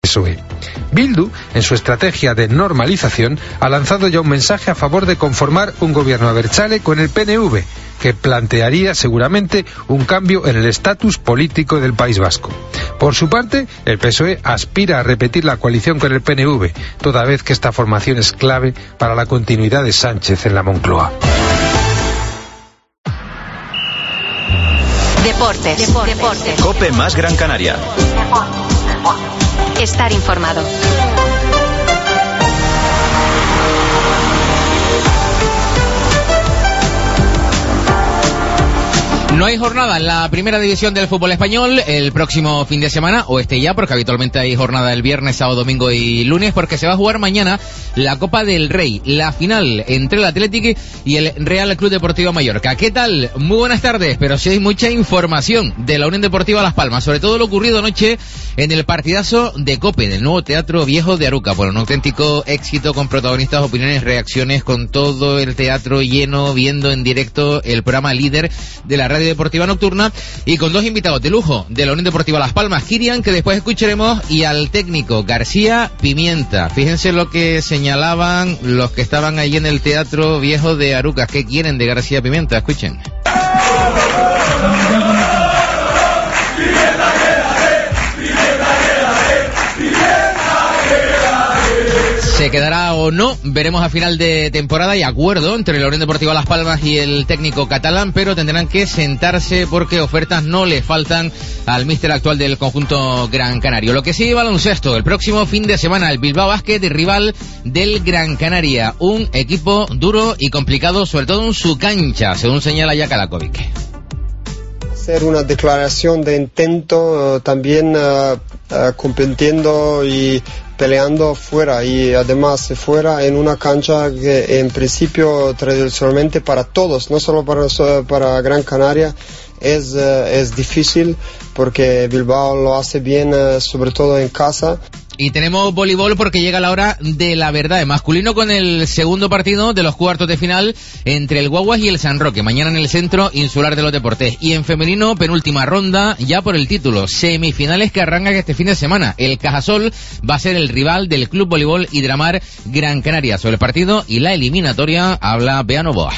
PSOE. Bildu, en su estrategia de normalización, ha lanzado ya un mensaje a favor de conformar un gobierno abertzale con el PNV, que plantearía seguramente un cambio en el estatus político del País Vasco. Por su parte, el PSOE aspira a repetir la coalición con el PNV, toda vez que esta formación es clave para la continuidad de Sánchez en la Moncloa. Deportes. COPE más Gran Canaria. Estar informado. No hay jornada en la primera división del fútbol español el próximo fin de semana, o ya, porque habitualmente hay jornada el viernes, sábado, domingo y lunes, porque se va a jugar mañana la Copa del Rey, la final entre el Athletic y el Real Club Deportivo Mallorca. ¿Qué tal? Muy buenas tardes, pero sí hay mucha información de la Unión Deportiva Las Palmas, sobre todo lo ocurrido anoche en el partidazo de COPE, del nuevo Teatro Viejo de Aruca. Bueno, un auténtico éxito con protagonistas, opiniones, reacciones, con todo el teatro lleno, viendo en directo el programa líder de la radio deportiva nocturna y con dos invitados de lujo de la Unión Deportiva Las Palmas, Kirian, que después escucharemos, y al técnico García Pimienta. Fíjense lo que señalaban los que estaban allí en el Teatro Viejo de Arucas. ¿Qué quieren de García Pimienta? Escuchen. ¿Se quedará o no? Veremos a final de temporada. Y acuerdo entre la Unión Deportiva Las Palmas y el técnico catalán, pero tendrán que sentarse porque ofertas no le faltan al míster actual del conjunto Gran Canario. Lo que sí, baloncesto. El próximo fin de semana el Bilbao Basket, rival del Gran Canaria. Un equipo duro y complicado, sobre todo en su cancha, según señala Jaka Lakovic. Hacer una declaración de intento, también compitiendo y peleando fuera, y además fuera en una cancha que en principio tradicionalmente para todos, no solo para Gran Canaria, es difícil, porque Bilbao lo hace bien, sobre todo en casa. Y tenemos voleibol porque llega la hora de la verdad. En masculino, con el segundo partido de los cuartos de final entre el Guaguas y el San Roque, mañana en el Centro Insular de los Deportes. Y en femenino, penúltima ronda ya por el título, semifinales que arrancan este fin de semana. El Cajasol va a ser el rival del Club Voleibol Hidramar Gran Canaria. Sobre el partido y la eliminatoria habla Bea Novoa.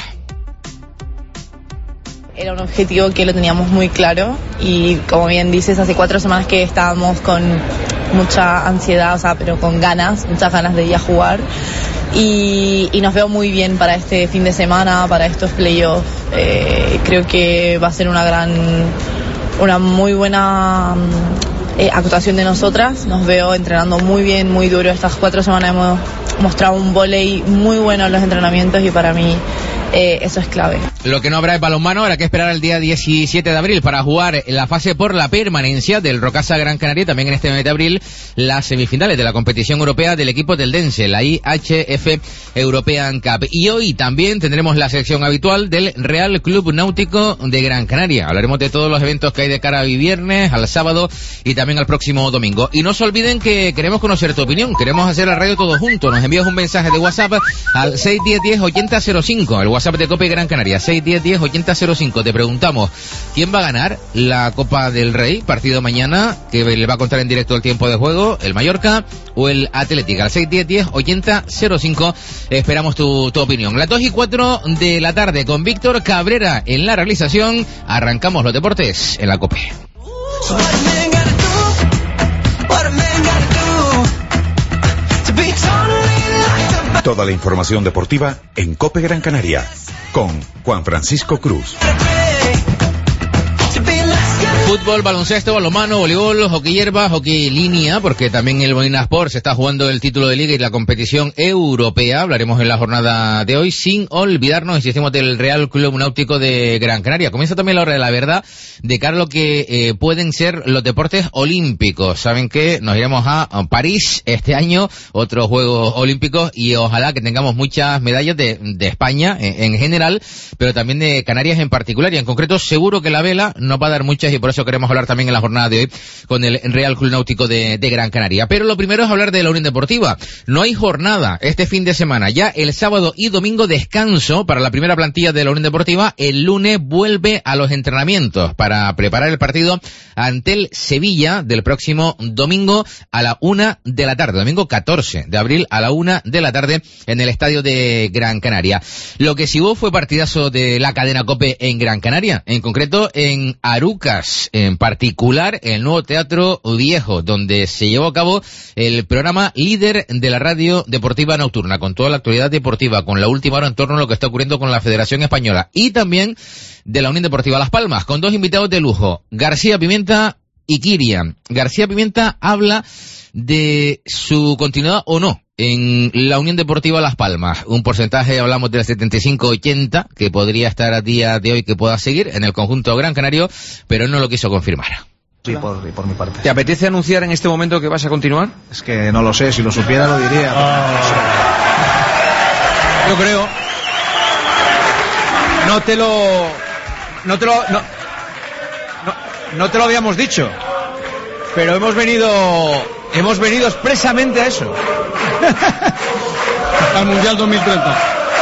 Era un objetivo que lo teníamos muy claro y, como bien dices, hace 4 semanas que estábamos con mucha ansiedad, pero con muchas ganas de ir a jugar, y nos veo muy bien para este fin de semana, para estos playoffs. Creo que va a ser una muy buena actuación de nosotras. Nos veo entrenando muy bien, muy duro. Estas 4 semanas hemos mostrado un vóley muy bueno en los entrenamientos y para mí eso es clave. Lo que no habrá es balonmano, habrá que esperar al día 17 de abril para jugar la fase por la permanencia del Rocasa Gran Canaria. También en este mes de abril las semifinales de la competición europea del equipo del Dense, la IHF European Cup. Y hoy también tendremos la sección habitual del Real Club Náutico de Gran Canaria. Hablaremos de todos los eventos que hay de cara a hoy viernes, al sábado y también al próximo domingo. Y no se olviden que queremos conocer tu opinión, queremos hacer la radio todos juntos. Nos envías un mensaje de WhatsApp al 610108005, el WhatsApp de COPE Gran Canaria, 610108005. Te preguntamos, ¿quién va a ganar la Copa del Rey? Partido mañana, que le va a contar en directo el tiempo de juego, el Mallorca o el Atlético. Al 610108005 esperamos tu opinión. Las 2:04 de la tarde, con Víctor Cabrera en la realización, arrancamos los deportes en la COPE. Toda la información deportiva en COPE Gran Canaria, con Juan Francisco Cruz. Fútbol, baloncesto, balonmano, voleibol, hockey hierba, hockey línea, porque también el Molina Sport se está jugando el título de liga y la competición europea. Hablaremos en la jornada de hoy, sin olvidarnos, insistimos, del Real Club Náutico de Gran Canaria. Comienza también la hora de la verdad de cara a lo que pueden ser los deportes olímpicos. Saben que nos iremos a París este año, otros Juegos Olímpicos, y ojalá que tengamos muchas medallas de España en general, pero también de Canarias en particular, y en concreto seguro que la vela nos va a dar muchas, y por eso eso queremos hablar también en la jornada de hoy con el Real Club Náutico de Gran Canaria. Pero lo primero es hablar de la Unión Deportiva. No hay jornada este fin de semana. Ya el sábado y domingo descanso para la primera plantilla de la Unión Deportiva. El lunes vuelve a los entrenamientos para preparar el partido ante el Sevilla del próximo domingo a la 1 de la tarde. Domingo 14 de abril a la 1 de la tarde en el estadio de Gran Canaria. Lo que sí hubo fue partidazo de la cadena COPE en Gran Canaria, en concreto en Arucas, en particular el nuevo Teatro Viejo, donde se llevó a cabo el programa líder de la radio deportiva nocturna, con toda la actualidad deportiva, con la última hora en torno a lo que está ocurriendo con la Federación Española y también de la Unión Deportiva Las Palmas, con dos invitados de lujo, García Pimienta y Kirian. García Pimienta habla de su continuidad o no en la Unión Deportiva Las Palmas. Un porcentaje, hablamos del 75-80, que podría estar a día de hoy que pueda seguir en el conjunto gran canario, pero él no lo quiso confirmar. Sí, por mi parte. ¿Te apetece anunciar en este momento que vas a continuar? Es que no lo sé, si lo supiera lo diría. Yo creo. No te lo habíamos dicho, pero hemos venido expresamente a eso. Al Mundial 2030.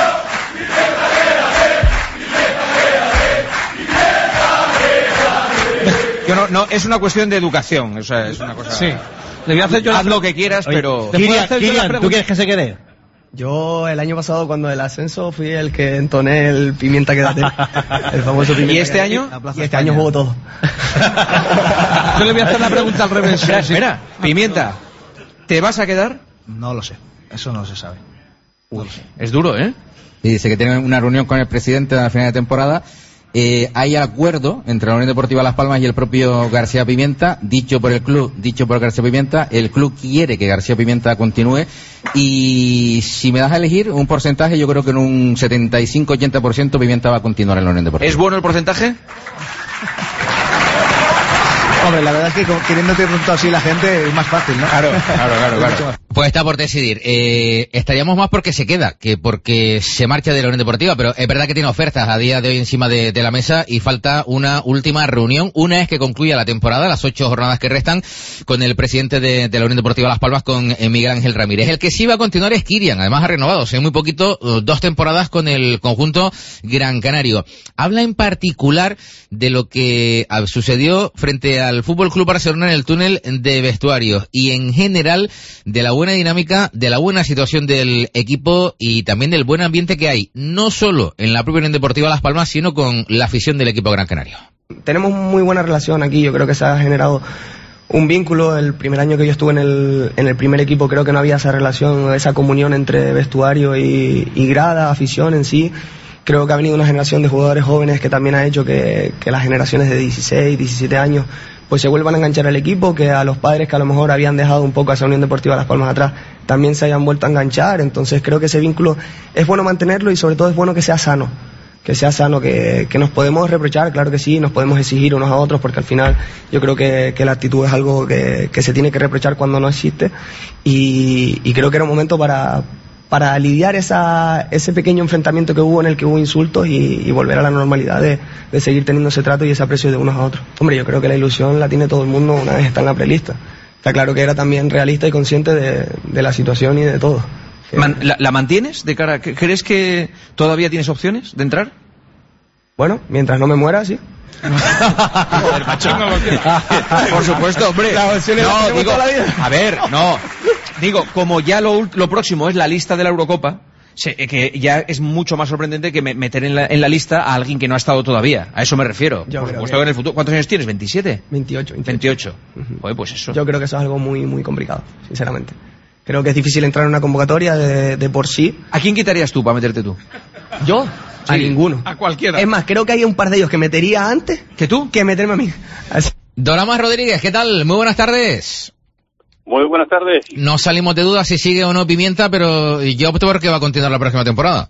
No, es una cuestión de educación, o sea, es una cosa. Sí. Le voy a hacer yo haz lo que quieras, pero. Kirian, ¿tú quieres que se quede? Yo el año pasado cuando el ascenso fui el que entoné el Pimienta Quédate, el famoso Pimienta. ¿Y este año? Y este año juego todo. Yo le voy a hacer la pregunta al revés. Espera, Pimienta, ¿te vas a quedar? No lo sé, eso no se sabe. Uy, es duro, ¿eh? Y dice que tiene una reunión con el presidente a final de temporada. Hay acuerdo entre la Unión Deportiva Las Palmas y el propio García Pimienta, dicho por el club, dicho por García Pimienta. El club quiere que García Pimienta continúe y si me das a elegir un porcentaje, yo creo que en un 75-80% Pimienta va a continuar en la Unión Deportiva. ¿Es bueno el porcentaje? Hombre, la verdad es que queriéndote preguntar así la gente es más fácil, ¿no? Claro. Pues está por decidir. Estaríamos más porque se queda que porque se marcha de la Unión Deportiva, pero es verdad que tiene ofertas a día de hoy encima de la mesa y falta una última reunión. Una es que concluya la temporada, las 8 jornadas que restan, con el presidente de la Unión Deportiva Las Palmas, con Miguel Ángel Ramírez. El que sí va a continuar es Kirian, además ha renovado, hace muy poquito, 2 temporadas con el conjunto gran canario. Habla en particular de lo que sucedió frente al Fútbol Club Barcelona en el túnel de vestuarios y en general de la buena dinámica, de la buena situación del equipo y también del buen ambiente que hay, no solo en la propia Unión Deportiva Las Palmas, sino con la afición del equipo gran canario. Tenemos muy buena relación aquí, yo creo que se ha generado un vínculo. El primer año que yo estuve en el primer equipo creo que no había esa relación, esa comunión entre vestuario y grada, afición en sí. Creo que ha venido una generación de jugadores jóvenes que también ha hecho que las generaciones de 16, 17 años pues se vuelvan a enganchar al equipo, que a los padres que a lo mejor habían dejado un poco a esa Unión Deportiva Las Palmas atrás también se hayan vuelto a enganchar. Entonces creo que ese vínculo es bueno mantenerlo y sobre todo es bueno que sea sano, que nos podemos reprochar, claro que sí, nos podemos exigir unos a otros, porque al final yo creo que la actitud es algo que se tiene que reprochar cuando no existe, y creo que era un momento para lidiar ese pequeño enfrentamiento que hubo en el que hubo insultos y volver a la normalidad de seguir teniendo ese trato y ese aprecio de unos a otros. Hombre, yo creo que la ilusión la tiene todo el mundo una vez está en la prelista. Está claro que era también realista y consciente de la situación y de todo. ¿La mantienes de cara? ¿Crees que todavía tienes opciones de entrar? Bueno, mientras no me muera, sí. Joder, macho. Por supuesto, hombre. No, digo, a ver, no. Digo, como ya lo próximo es la lista de la Eurocopa, que ya es mucho más sorprendente que meter en la lista a alguien que no ha estado todavía. A eso me refiero. Por supuesto que en el futuro. ¿Cuántos años tienes? ¿27? 28. Oye, pues eso. Yo creo que eso es algo muy, muy complicado, sinceramente. Creo que es difícil entrar en una convocatoria de por sí. ¿A quién quitarías tú para meterte tú? ¿Yo? Sí, a ninguno. A cualquiera. Es más, creo que hay un par de ellos que metería antes que tú, que meterme a mí. Así. Doramas Rodríguez, ¿qué tal? Muy buenas tardes. Muy buenas tardes. No salimos de dudas si sigue o no Pimienta, pero yo opto por que va a continuar la próxima temporada.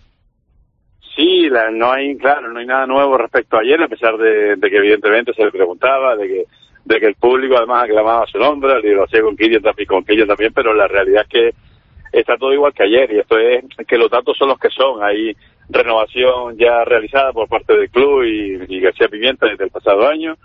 Sí, no hay nada nuevo respecto a ayer, a pesar de que evidentemente se le preguntaba, de que el público además aclamaba su nombre, lo hacía con Kirian también, pero la realidad es que está todo igual que ayer, y esto es que los datos son los que son. Hay renovación ya realizada por parte del club y García Pimienta desde el pasado año.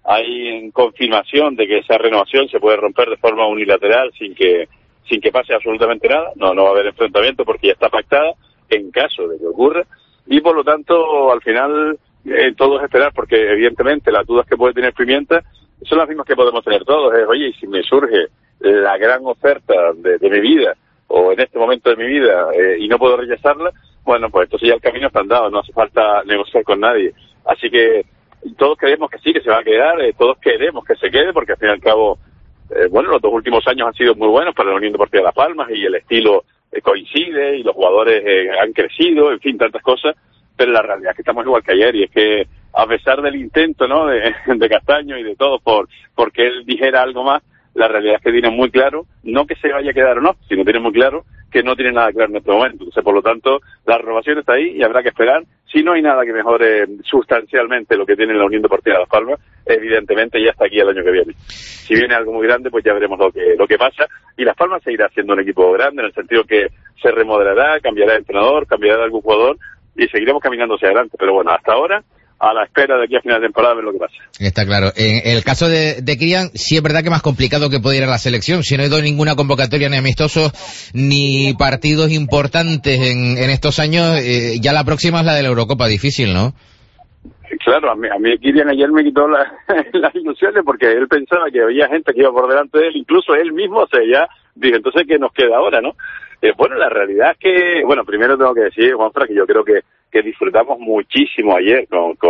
hay confirmación de que esa renovación se puede romper de forma unilateral sin que pase absolutamente nada. No va a haber enfrentamiento porque ya está pactada en caso de que ocurra, y por lo tanto al final todo es esperar, porque evidentemente las dudas que puede tener Pimienta son las mismas que podemos tener todos. Oye, y si me surge la gran oferta de mi vida, o en este momento de mi vida, y no puedo rechazarla, bueno, pues entonces ya el camino está andado, no hace falta negociar con nadie. Así que todos creemos que sí, que se va a quedar, todos queremos que se quede, porque al fin y al cabo, los 2 últimos años han sido muy buenos para la Unión Deportiva Las Palmas, y el estilo coincide, y los jugadores han crecido, en fin, tantas cosas, pero la realidad es que estamos igual que ayer, y es que a pesar del intento, ¿no?, de Castaño y de todo porque él dijera algo más, la realidad es que tiene muy claro, no que se vaya a quedar o no, sino tiene muy claro que no tiene nada claro en este momento. Entonces, por lo tanto, la renovación está ahí y habrá que esperar. Si no hay nada que mejore sustancialmente lo que tiene la Unión Deportiva de Las Palmas, evidentemente ya está aquí el año que viene. Si viene algo muy grande, pues ya veremos lo que pasa, y Las Palmas seguirá siendo un equipo grande, en el sentido que se remodelará, cambiará de entrenador, cambiará de algún jugador, y seguiremos caminando hacia adelante. Pero bueno, hasta ahora, a la espera de aquí a final de temporada, a ver lo que pasa. Está claro. En el caso de Kylian, sí es verdad que es más complicado que pueda ir a la selección. Si no ha ido ninguna convocatoria, ni amistosos, ni partidos importantes en estos años, ya la próxima es la de la Eurocopa. Difícil, ¿no? Claro, a mí Kylian ayer me quitó las ilusiones, porque él pensaba que había gente que iba por delante de él, incluso él mismo, ya dije, entonces, ¿qué nos queda ahora, no? Bueno, la realidad es que, primero tengo que decir, Juanfran, que yo creo que disfrutamos muchísimo ayer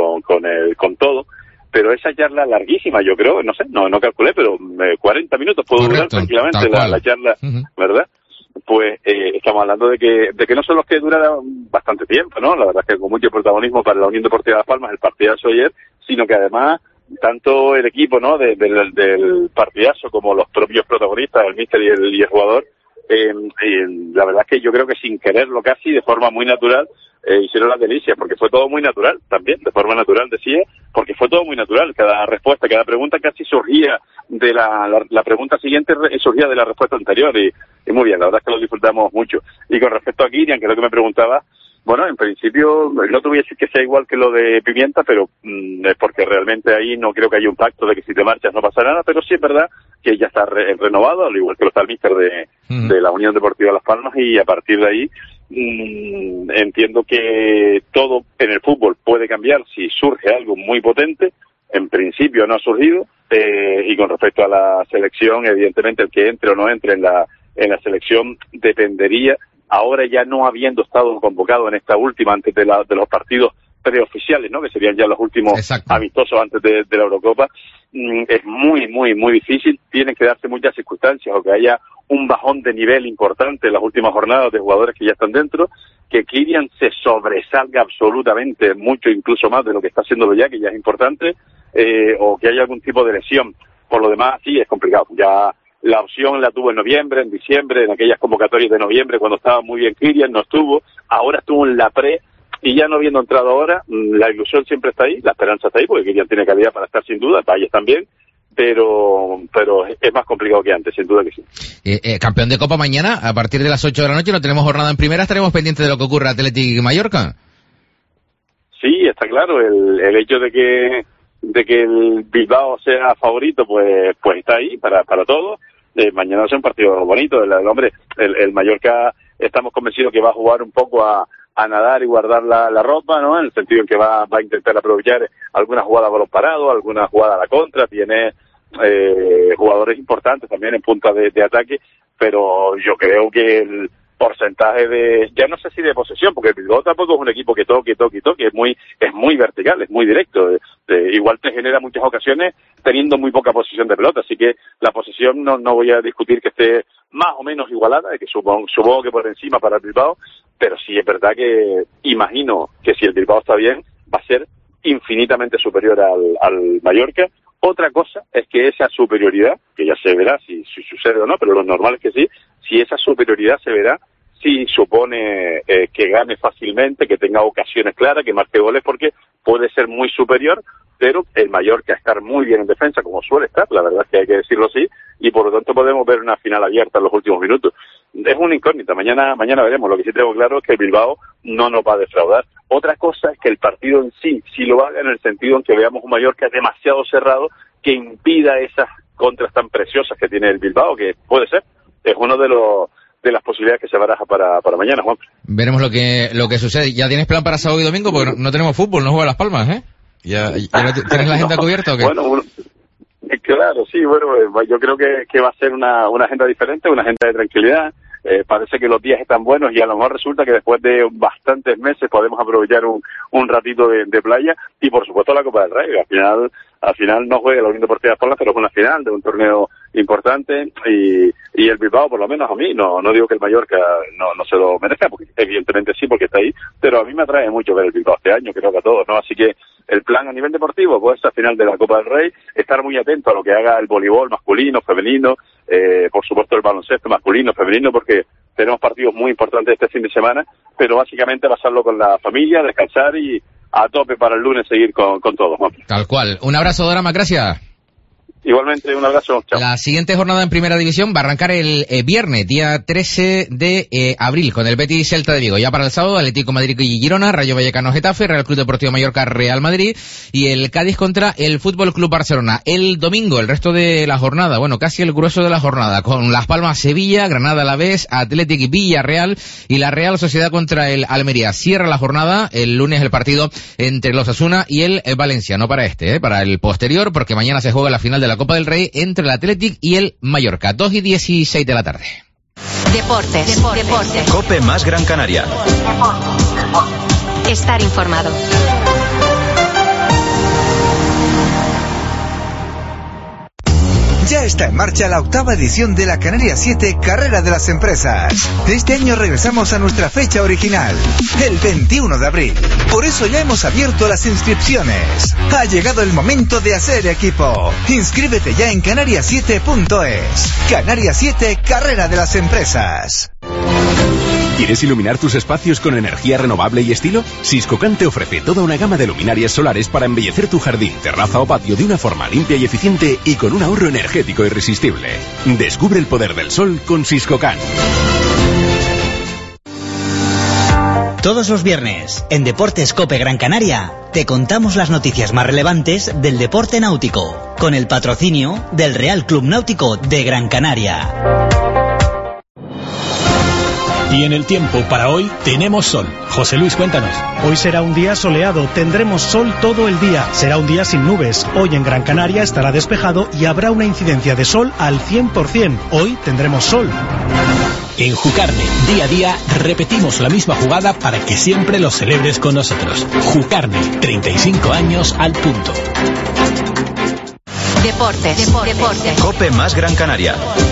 con todo, pero esa charla larguísima, yo creo, no sé, no calculé, pero 40 minutos pudo durar tranquilamente la charla, ¿verdad? Pues estamos hablando de que no son los que duraron bastante tiempo, ¿no? La verdad es que con mucho protagonismo para la Unión Deportiva de Las Palmas el partidazo ayer, sino que además tanto el equipo, ¿no?, del partidazo, como los propios protagonistas, el míster y el jugador, la verdad es que yo creo que sin quererlo casi, de forma muy natural, hicieron las delicias, porque fue todo muy natural también, de forma natural decía, porque fue todo muy natural, cada respuesta, cada pregunta casi surgía de la pregunta siguiente, surgía de la respuesta anterior, y muy bien, la verdad es que lo disfrutamos mucho. Y con respecto a Kylian, que es lo que me preguntaba, bueno, en principio no te voy a decir que sea igual que lo de Pimienta, pero es porque realmente ahí no creo que haya un pacto de que si te marchas no pasa nada, pero sí es verdad que ya está renovado, al igual que lo está el míster de la Unión Deportiva Las Palmas, y a partir de ahí entiendo que todo en el fútbol puede cambiar si surge algo muy potente. En principio no ha surgido, y con respecto a la selección, evidentemente el que entre o no entre en la selección dependería, ahora ya no habiendo estado convocado en esta última, antes de los partidos preoficiales, ¿no?, que serían ya los últimos amistosos antes de la Eurocopa, es muy, muy, muy difícil. Tienen que darse muchas circunstancias, o que haya un bajón de nivel importante en las últimas jornadas de jugadores que ya están dentro, que Kylian se sobresalga absolutamente mucho, incluso más de lo que está haciéndolo ya, que ya es importante, o que haya algún tipo de lesión. Por lo demás, sí, es complicado. Ya la opción la tuvo en noviembre, en diciembre, en aquellas convocatorias de noviembre, cuando estaba muy bien Kylian, no estuvo. Ahora estuvo en la pre, y ya no habiendo entrado ahora, la ilusión siempre está ahí, la esperanza está ahí, porque Kylian tiene calidad para estar sin duda, Valles también, pero es más complicado que antes, sin duda que sí. Campeón de Copa mañana, a partir de las 8 de la noche, no tenemos jornada en primera, estaremos pendientes de lo que ocurra Atlético y Mallorca. Sí, está claro, el hecho de que el Bilbao sea favorito, pues está ahí para todos. Mañana va a ser un partido bonito, el Mallorca, estamos convencidos que va a jugar un poco a nadar y guardar la ropa, ¿no?, en el sentido en que va a intentar aprovechar alguna jugada a balón parado, alguna jugada a la contra, tiene jugadores importantes también en punta de ataque, pero yo creo que el porcentaje ya no sé si de posesión, porque el Bilbao tampoco es un equipo que toque, es muy vertical, es muy directo, igual te genera muchas ocasiones teniendo muy poca posesión de pelota, así que la posesión no voy a discutir que esté más o menos igualada, que supongo que por encima para el Bilbao, pero sí es verdad que imagino que si el Bilbao está bien, va a ser infinitamente superior al Mallorca. Otra cosa es que esa superioridad, que ya se verá si sucede o no, pero lo normal es que sí, si esa superioridad se verá, si supone que gane fácilmente, que tenga ocasiones claras, que marque goles, porque puede ser muy superior, pero el Mallorca estar muy bien en defensa, como suele estar, la verdad es que hay que decirlo así, y por lo tanto podemos ver una final abierta en los últimos minutos. Es una incógnita, mañana veremos. Lo que sí tengo claro es que el Bilbao no nos va a defraudar. Otra cosa es que el partido en sí lo haga, en el sentido en que veamos un Mallorca demasiado cerrado que impida esas contras tan preciosas que tiene el Bilbao, que puede ser, es uno de las posibilidades que se baraja para mañana, Juan. Veremos lo que sucede. ¿Ya tienes plan para sábado y domingo? Porque no tenemos fútbol, no juega Las Palmas, ¿eh? ¿Ya tienes la agenda cubierta o qué? Bueno, claro, sí, bueno, yo creo que va a ser una agenda diferente, una agenda de tranquilidad. Parece que los días están buenos y a lo mejor resulta que después de bastantes meses podemos aprovechar un ratito de playa y por supuesto la Copa del Rey. Al final no juega la Unión Deportiva Las Palmas, pero es una final de un torneo importante y el Bilbao, por lo menos a mí, no digo que el Mallorca no se lo merezca, porque evidentemente sí, porque está ahí, pero a mí me atrae mucho ver el Bilbao este año, creo que a todos, ¿no? Así que el plan a nivel deportivo, pues esa final de la Copa del Rey, estar muy atento a lo que haga el voleibol masculino, femenino, por supuesto el baloncesto masculino, femenino, porque tenemos partidos muy importantes este fin de semana, pero básicamente pasarlo con la familia, descansar y a tope para el lunes seguir con todo. Tal cual. Un abrazo, Dorama, gracias. Igualmente, un abrazo. Chao. La siguiente jornada en Primera División va a arrancar el viernes, día 13 de abril, con el Betis Celta de Vigo. Ya para el sábado, Atlético Madrid y Girona, Rayo Vallecano Getafe, Real Club Deportivo Mallorca, Real Madrid, y el Cádiz contra el Fútbol Club Barcelona. El domingo, el resto de la jornada, bueno, casi el grueso de la jornada, con Las Palmas Sevilla, Granada Alavés, Atlético y Villarreal, y la Real Sociedad contra el Almería. Cierra la jornada, el lunes el partido entre los Osasuna y el Valencia, no para para el posterior, porque mañana se juega la final de la Copa del Rey entre el Athletic y el Mallorca, 2:16 de la tarde. Deportes. COPE más Gran Canaria. Estar informado. Ya está en marcha la 8ª edición de la Canarias 7 Carrera de las Empresas. Este año regresamos a nuestra fecha original, el 21 de abril. Por eso ya hemos abierto las inscripciones. Ha llegado el momento de hacer equipo. Inscríbete ya en canarias7.es. Canarias 7 Carrera de las Empresas. ¿Quieres iluminar tus espacios con energía renovable y estilo? Siscocan te ofrece toda una gama de luminarias solares para embellecer tu jardín, terraza o patio de una forma limpia y eficiente y con un ahorro energético irresistible. Descubre el poder del sol con Siscocan. Todos los viernes, en Deportes COPE Gran Canaria, te contamos las noticias más relevantes del deporte náutico, con el patrocinio del Real Club Náutico de Gran Canaria. Y en el tiempo para hoy tenemos sol. José Luis, cuéntanos. Hoy será un día soleado, tendremos sol todo el día. Será un día sin nubes. Hoy en Gran Canaria estará despejado y habrá una incidencia de sol al 100%. Hoy tendremos sol. En Jucarne, día a día, repetimos la misma jugada para que siempre lo celebres con nosotros. Jucarne, 35 años al punto. Deportes. COPE más Gran Canaria.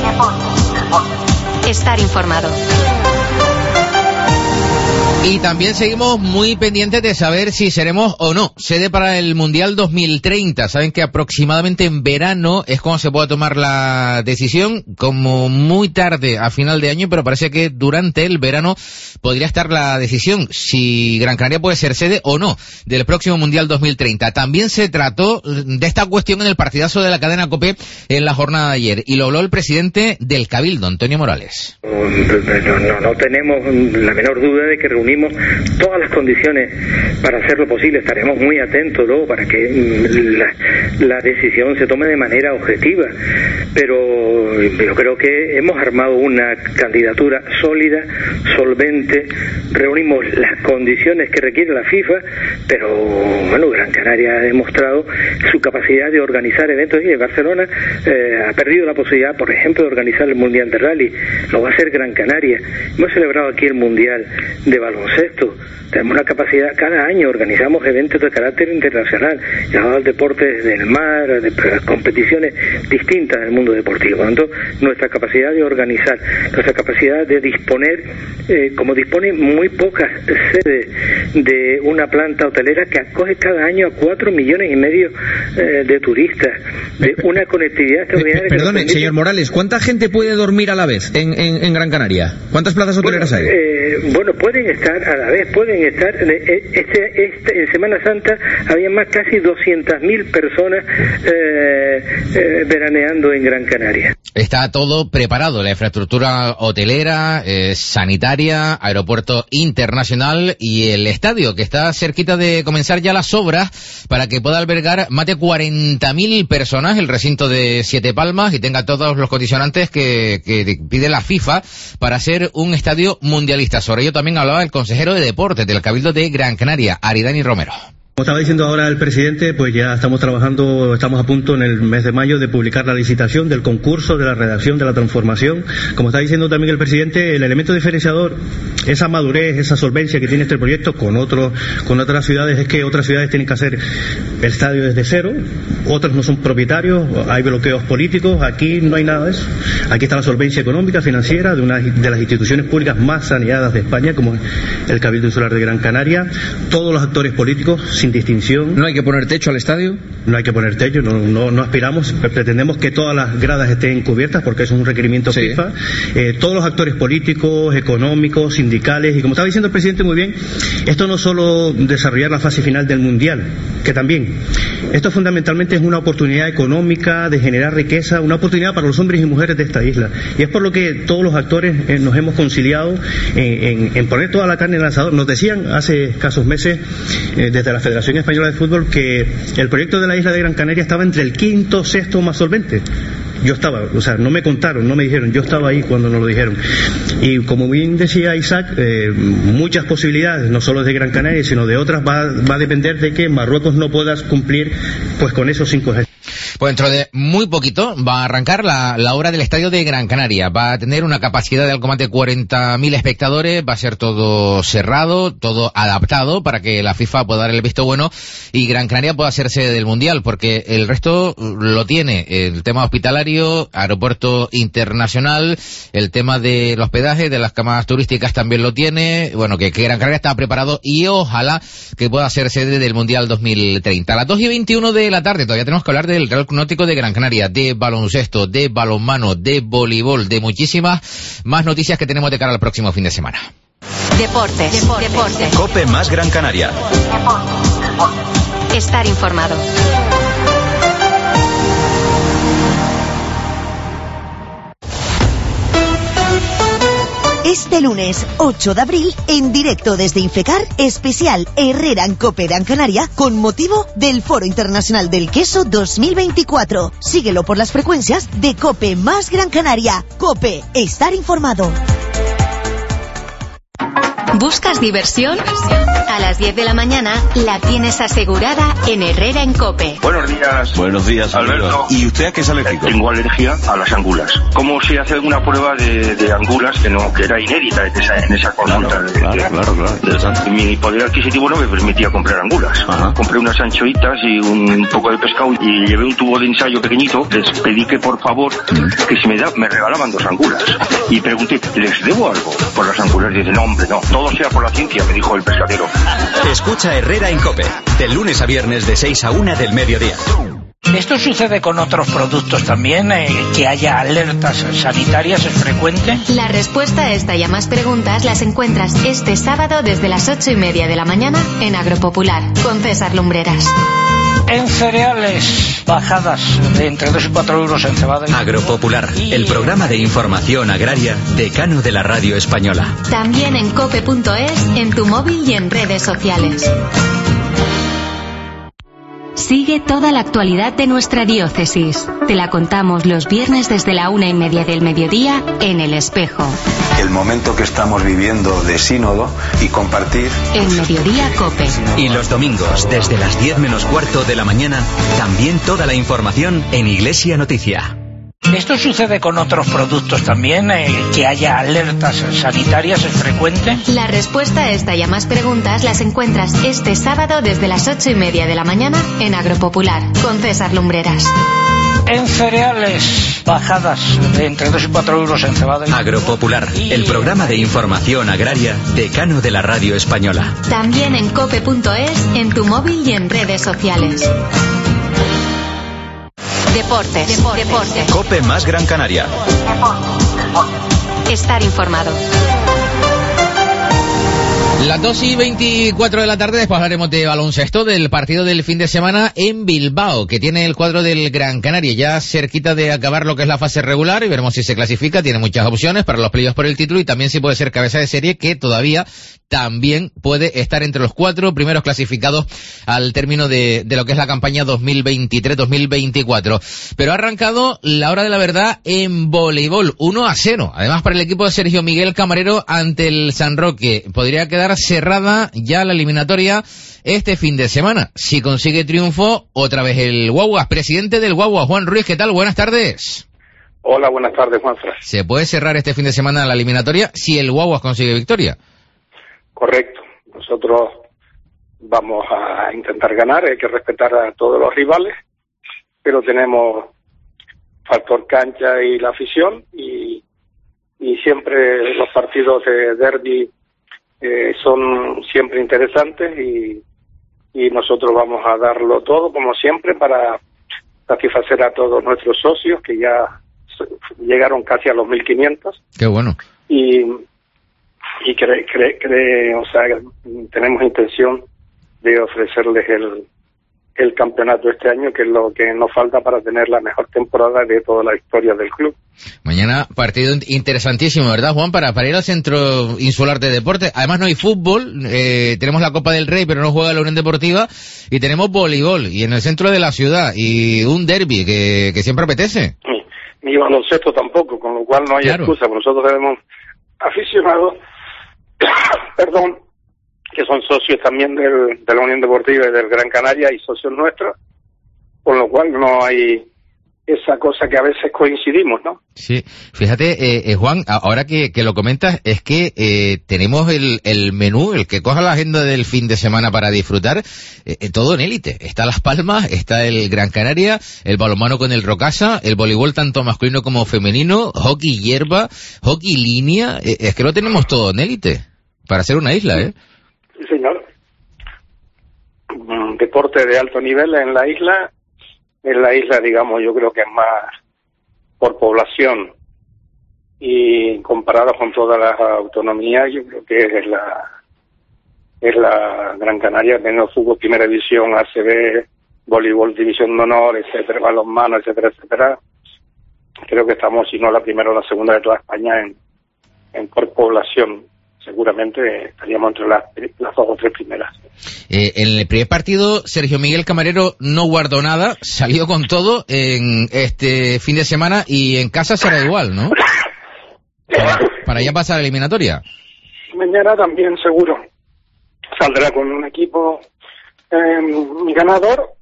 Estar informado. Y también seguimos muy pendientes de saber si seremos o no sede para el Mundial 2030. Saben que aproximadamente en verano es cuando se puede tomar la decisión, como muy tarde a final de año, pero parece que durante el verano podría estar la decisión si Gran Canaria puede ser sede o no del próximo Mundial 2030. También se trató de esta cuestión en el partidazo de la cadena COPE en la jornada de ayer, y lo habló el presidente del Cabildo, Antonio Morales. No tenemos la menor duda de que reunimos todas las condiciones para hacerlo posible. Estaremos muy atentos luego para que la decisión se tome de manera objetiva, pero yo creo que hemos armado una candidatura sólida, solvente, reunimos las condiciones que requiere la FIFA, pero bueno, Gran Canaria ha demostrado su capacidad de organizar eventos, y Barcelona ha perdido la posibilidad, por ejemplo, de organizar el Mundial de Rally. Lo va a hacer Gran Canaria. Hemos celebrado aquí el Mundial de baloncesto. Tenemos una capacidad, cada año organizamos eventos de carácter internacional, llamados deportes del mar, de competiciones distintas del mundo deportivo. Por lo tanto, nuestra capacidad de organizar, nuestra capacidad de disponer, como dispone muy pocas sedes, de una planta hotelera que acoge cada año a 4,5 millones de turistas, de una conectividad extraordinaria. Perdone, señor Morales, ¿cuánta gente puede dormir a la vez en Gran Canaria? ¿Cuántas plazas hoteleras hay? Bueno, pueden estar estar, a la vez pueden estar, en Semana Santa había más casi 200.000 personas veraneando en Gran Canaria. Está todo preparado, la infraestructura hotelera, sanitaria, aeropuerto internacional y el estadio, que está cerquita de comenzar ya las obras para que pueda albergar más de 40.000 personas, el recinto de Siete Palmas, y tenga todos los condicionantes que pide la FIFA para ser un estadio mundialista. Sobre ello también hablaba el consejero de Deportes del Cabildo de Gran Canaria, Aridani Romero. Como estaba diciendo ahora el presidente, pues ya estamos a punto en el mes de mayo de publicar la licitación del concurso, de la redacción, de la transformación. Como está diciendo también el presidente, el elemento diferenciador, esa madurez, esa solvencia que tiene este proyecto con otras ciudades, es que otras ciudades tienen que hacer el estadio desde cero, otros no son propietarios, hay bloqueos políticos, aquí no hay nada de eso. Aquí está la solvencia económica, financiera, de las instituciones públicas más saneadas de España, como el Cabildo Insular de Gran Canaria, todos los actores políticos, sin distinción. ¿No hay que poner techo al estadio? No hay que poner techo, no aspiramos, pretendemos que todas las gradas estén cubiertas porque eso es un requerimiento FIFA. Todos los actores políticos, económicos, sindicales, y como estaba diciendo el presidente muy bien, esto no solo desarrollar la fase final del Mundial, que también, esto fundamentalmente es una oportunidad económica de generar riqueza, una oportunidad para los hombres y mujeres de esta isla, y es por lo que todos los actores nos hemos conciliado en poner toda la carne en el asador. Nos decían hace escasos meses desde la Federación Española de Fútbol que el proyecto de la isla de Gran Canaria estaba entre el quinto, sexto más solvente. Yo estaba, no me contaron, no me dijeron, yo estaba ahí cuando nos lo dijeron. Y como bien decía Isaac, muchas posibilidades, no solo de Gran Canaria, sino de otras, va a depender de que Marruecos no pueda cumplir pues con esos 5 años. Pues dentro de muy poquito va a arrancar la obra del estadio de Gran Canaria. Va a tener una capacidad de algo más de 40.000 espectadores, va a ser todo cerrado, todo adaptado para que la FIFA pueda dar el visto bueno y Gran Canaria pueda ser sede del Mundial, porque el resto lo tiene, el tema hospitalario, aeropuerto internacional, el tema del hospedaje, de las camas turísticas también lo tiene. Bueno, que Gran Canaria está preparado y ojalá que pueda ser sede del Mundial 2030. A las 2:21 de la tarde todavía tenemos que hablar del Real Club Náutico de Gran Canaria, de baloncesto, de balonmano, de voleibol, de muchísimas más noticias que tenemos de cara al próximo fin de semana. Deportes. COPE más Gran Canaria. Estar informado. Este lunes 8 de abril, en directo desde Infecar, especial Herrera en COPE Gran Canaria, con motivo del Foro Internacional del Queso 2024. Síguelo por las frecuencias de COPE más Gran Canaria. COPE, estar informado. ¿Buscas diversión? A las 10 de la mañana la tienes asegurada en Herrera en COPE. Buenos días. Buenos días, Alberto. ¿Y usted a qué es alérgico? Tengo alergia a las angulas. ¿Cómo se hace una prueba de angulas que era inédita en esa consulta? Claro. Mi poder adquisitivo no me permitía comprar angulas. Ajá. Compré unas anchoitas y un poco de pescado y llevé un tubo de ensayo pequeñito. Les pedí que por favor que si me regalaban 2 angulas. Y pregunté, ¿les debo algo por las angulas? Y dicen, no, hombre, no. Todo sea por la ciencia, me dijo el pescadero. Escucha Herrera en COPE, de lunes a viernes de 6 a 1 del mediodía. ¿Esto sucede con otros productos también? ¿Que haya alertas sanitarias es frecuente? La respuesta a esta y a más preguntas las encuentras este sábado desde las 8:30 de la mañana en Agropopular, con César Lumbreras. En cereales, bajadas de entre 2 y 4 euros en cebada. Agropopular, el programa de información agraria decano de la radio española. También en cope.es, en tu móvil y en redes sociales. Sigue toda la actualidad de nuestra diócesis. Te la contamos los viernes desde la 1:30 del mediodía en El Espejo. El momento que estamos viviendo de sínodo y compartir. En Mediodía COPE. Y los domingos desde las 10 menos cuarto de la mañana, también toda la información en Iglesia Noticia. ¿Esto sucede con otros productos también? ¿Que haya alertas sanitarias es frecuente? La respuesta a esta y a más preguntas las encuentras este sábado desde las 8:30 de la mañana en Agropopular, con César Lumbreras. En cereales, bajadas de entre 2 y 4 euros en cebada. Agropopular, el programa de información agraria decano de la radio española. También en cope.es, en tu móvil y en redes sociales. Deportes. COPE más Gran Canaria. Estar informado. Las 2:24 de la tarde, después hablaremos de baloncesto, del partido del fin de semana en Bilbao, que tiene el cuadro del Gran Canaria ya cerquita de acabar lo que es la fase regular, y veremos si se clasifica. Tiene muchas opciones para los playoffs por el título, y también si puede ser cabeza de serie, que todavía también puede estar entre los 4 primeros clasificados al término de lo que es la campaña 2023-2024. Pero ha arrancado la hora de la verdad en voleibol, 1-0. Además, para el equipo de Sergio Miguel Camarero ante el San Roque. Podría quedar cerrada ya la eliminatoria este fin de semana. Si consigue triunfo, otra vez el Guaguas. Presidente del Guaguas, Juan Ruiz, ¿qué tal? Buenas tardes. Hola, buenas tardes, Juanfran. ¿Se puede cerrar este fin de semana la eliminatoria si el Guaguas consigue victoria? Correcto. Nosotros vamos a intentar ganar, hay que respetar a todos los rivales, pero tenemos factor cancha y la afición, y siempre los partidos de derbi son siempre interesantes, y nosotros vamos a darlo todo, como siempre, para satisfacer a todos nuestros socios, que ya llegaron casi a los 1.500. Qué bueno. Y o sea, tenemos intención de ofrecerles el campeonato este año, que es lo que nos falta para tener la mejor temporada de toda la historia del club. Mañana partido interesantísimo, ¿verdad, Juan? Para ir al Centro Insular de Deportes. Además no hay fútbol, tenemos la Copa del Rey, pero no juega la Unión Deportiva, y tenemos voleibol, y en el centro de la ciudad, y un derbi que siempre apetece. Ni baloncesto tampoco, con lo cual no hay excusa. Nosotros tenemos aficionados, perdón, que son socios también de la Unión Deportiva y del Gran Canaria, y socios nuestros, con lo cual no hay esa cosa que a veces coincidimos, ¿no? Sí, fíjate, Juan, ahora que lo comentas, es que tenemos el menú, el que coja la agenda del fin de semana para disfrutar, todo en élite. Está Las Palmas, está el Gran Canaria, el balonmano con el Rocasa, el voleibol tanto masculino como femenino, hockey hierba, hockey línea, es que lo tenemos todo en élite, para ser una isla, ¿eh? Sí, señor. Deporte de alto nivel en la isla, digamos, yo creo que es más por población, y comparado con todas las autonomías, yo creo que es la Gran Canaria. Tenemos fútbol primera división, ACB, voleibol división de honor, etcétera, balonmano, etcétera, etcétera. Creo que estamos, si no la primera o la segunda de toda España en por población. Seguramente estaríamos entre las 2 o 3 primeras. En el primer partido, Sergio Miguel Camarero no guardó nada, salió con todo en este fin de semana, y en casa será igual, ¿no? Para ya pasar a la eliminatoria. Mañana también seguro saldrá con un equipo ganador,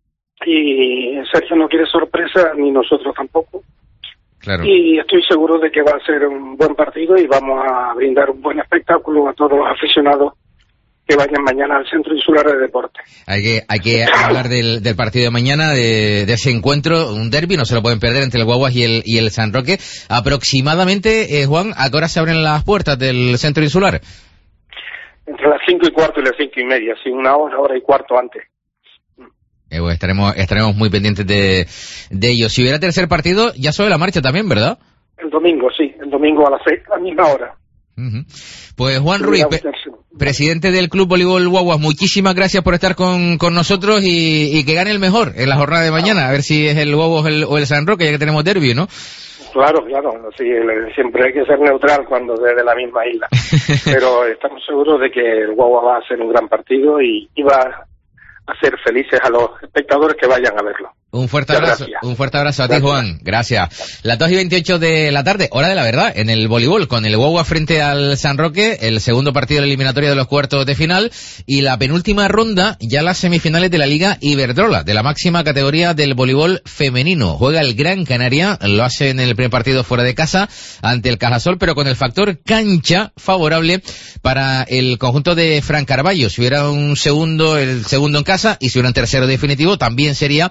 y Sergio no quiere sorpresa, ni nosotros tampoco. Claro. Y estoy seguro de que va a ser un buen partido, y vamos a brindar un buen espectáculo a todos los aficionados que vayan mañana al Centro Insular de Deportes. Hay que hablar del partido de mañana, de ese encuentro, un derbi, no se lo pueden perder, entre el Guaguas y el San Roque. Aproximadamente, Juan, ¿a qué hora se abren las puertas del Centro Insular? Entre las 5:15 y las 5:30, sí, una hora y cuarto antes. Pues estaremos muy pendientes de ello. Si hubiera tercer partido, ya sobre la marcha también, ¿verdad? El domingo, sí, el domingo a las 6, a la misma hora. Uh-huh. Pues Juan Ruiz, presidente del Club Voleibol Guaguas, muchísimas gracias por estar con nosotros, y que gane el mejor en la jornada de mañana, a ver si es el Guaguas o el San Roque, ya que tenemos derbi, ¿no? Claro, sí, siempre hay que ser neutral cuando es de la misma isla, pero estamos seguros de que el Guaguas va a ser un gran partido, y va hacer felices a los espectadores que vayan a verlo. Un fuerte abrazo a ti, Juan. Gracias. Las 2:28 de la tarde, hora de la verdad, en el voleibol, con el Guagua frente al San Roque, el segundo partido de la eliminatoria de los cuartos de final, y la penúltima ronda, ya las semifinales de la Liga Iberdrola, de la máxima categoría del voleibol femenino. Juega el Gran Canaria, lo hace en el primer partido fuera de casa, ante el Cajasol, pero con el factor cancha favorable para el conjunto de Fran Carballo. Si hubiera el segundo en casa, y si hubiera un tercero definitivo, también sería en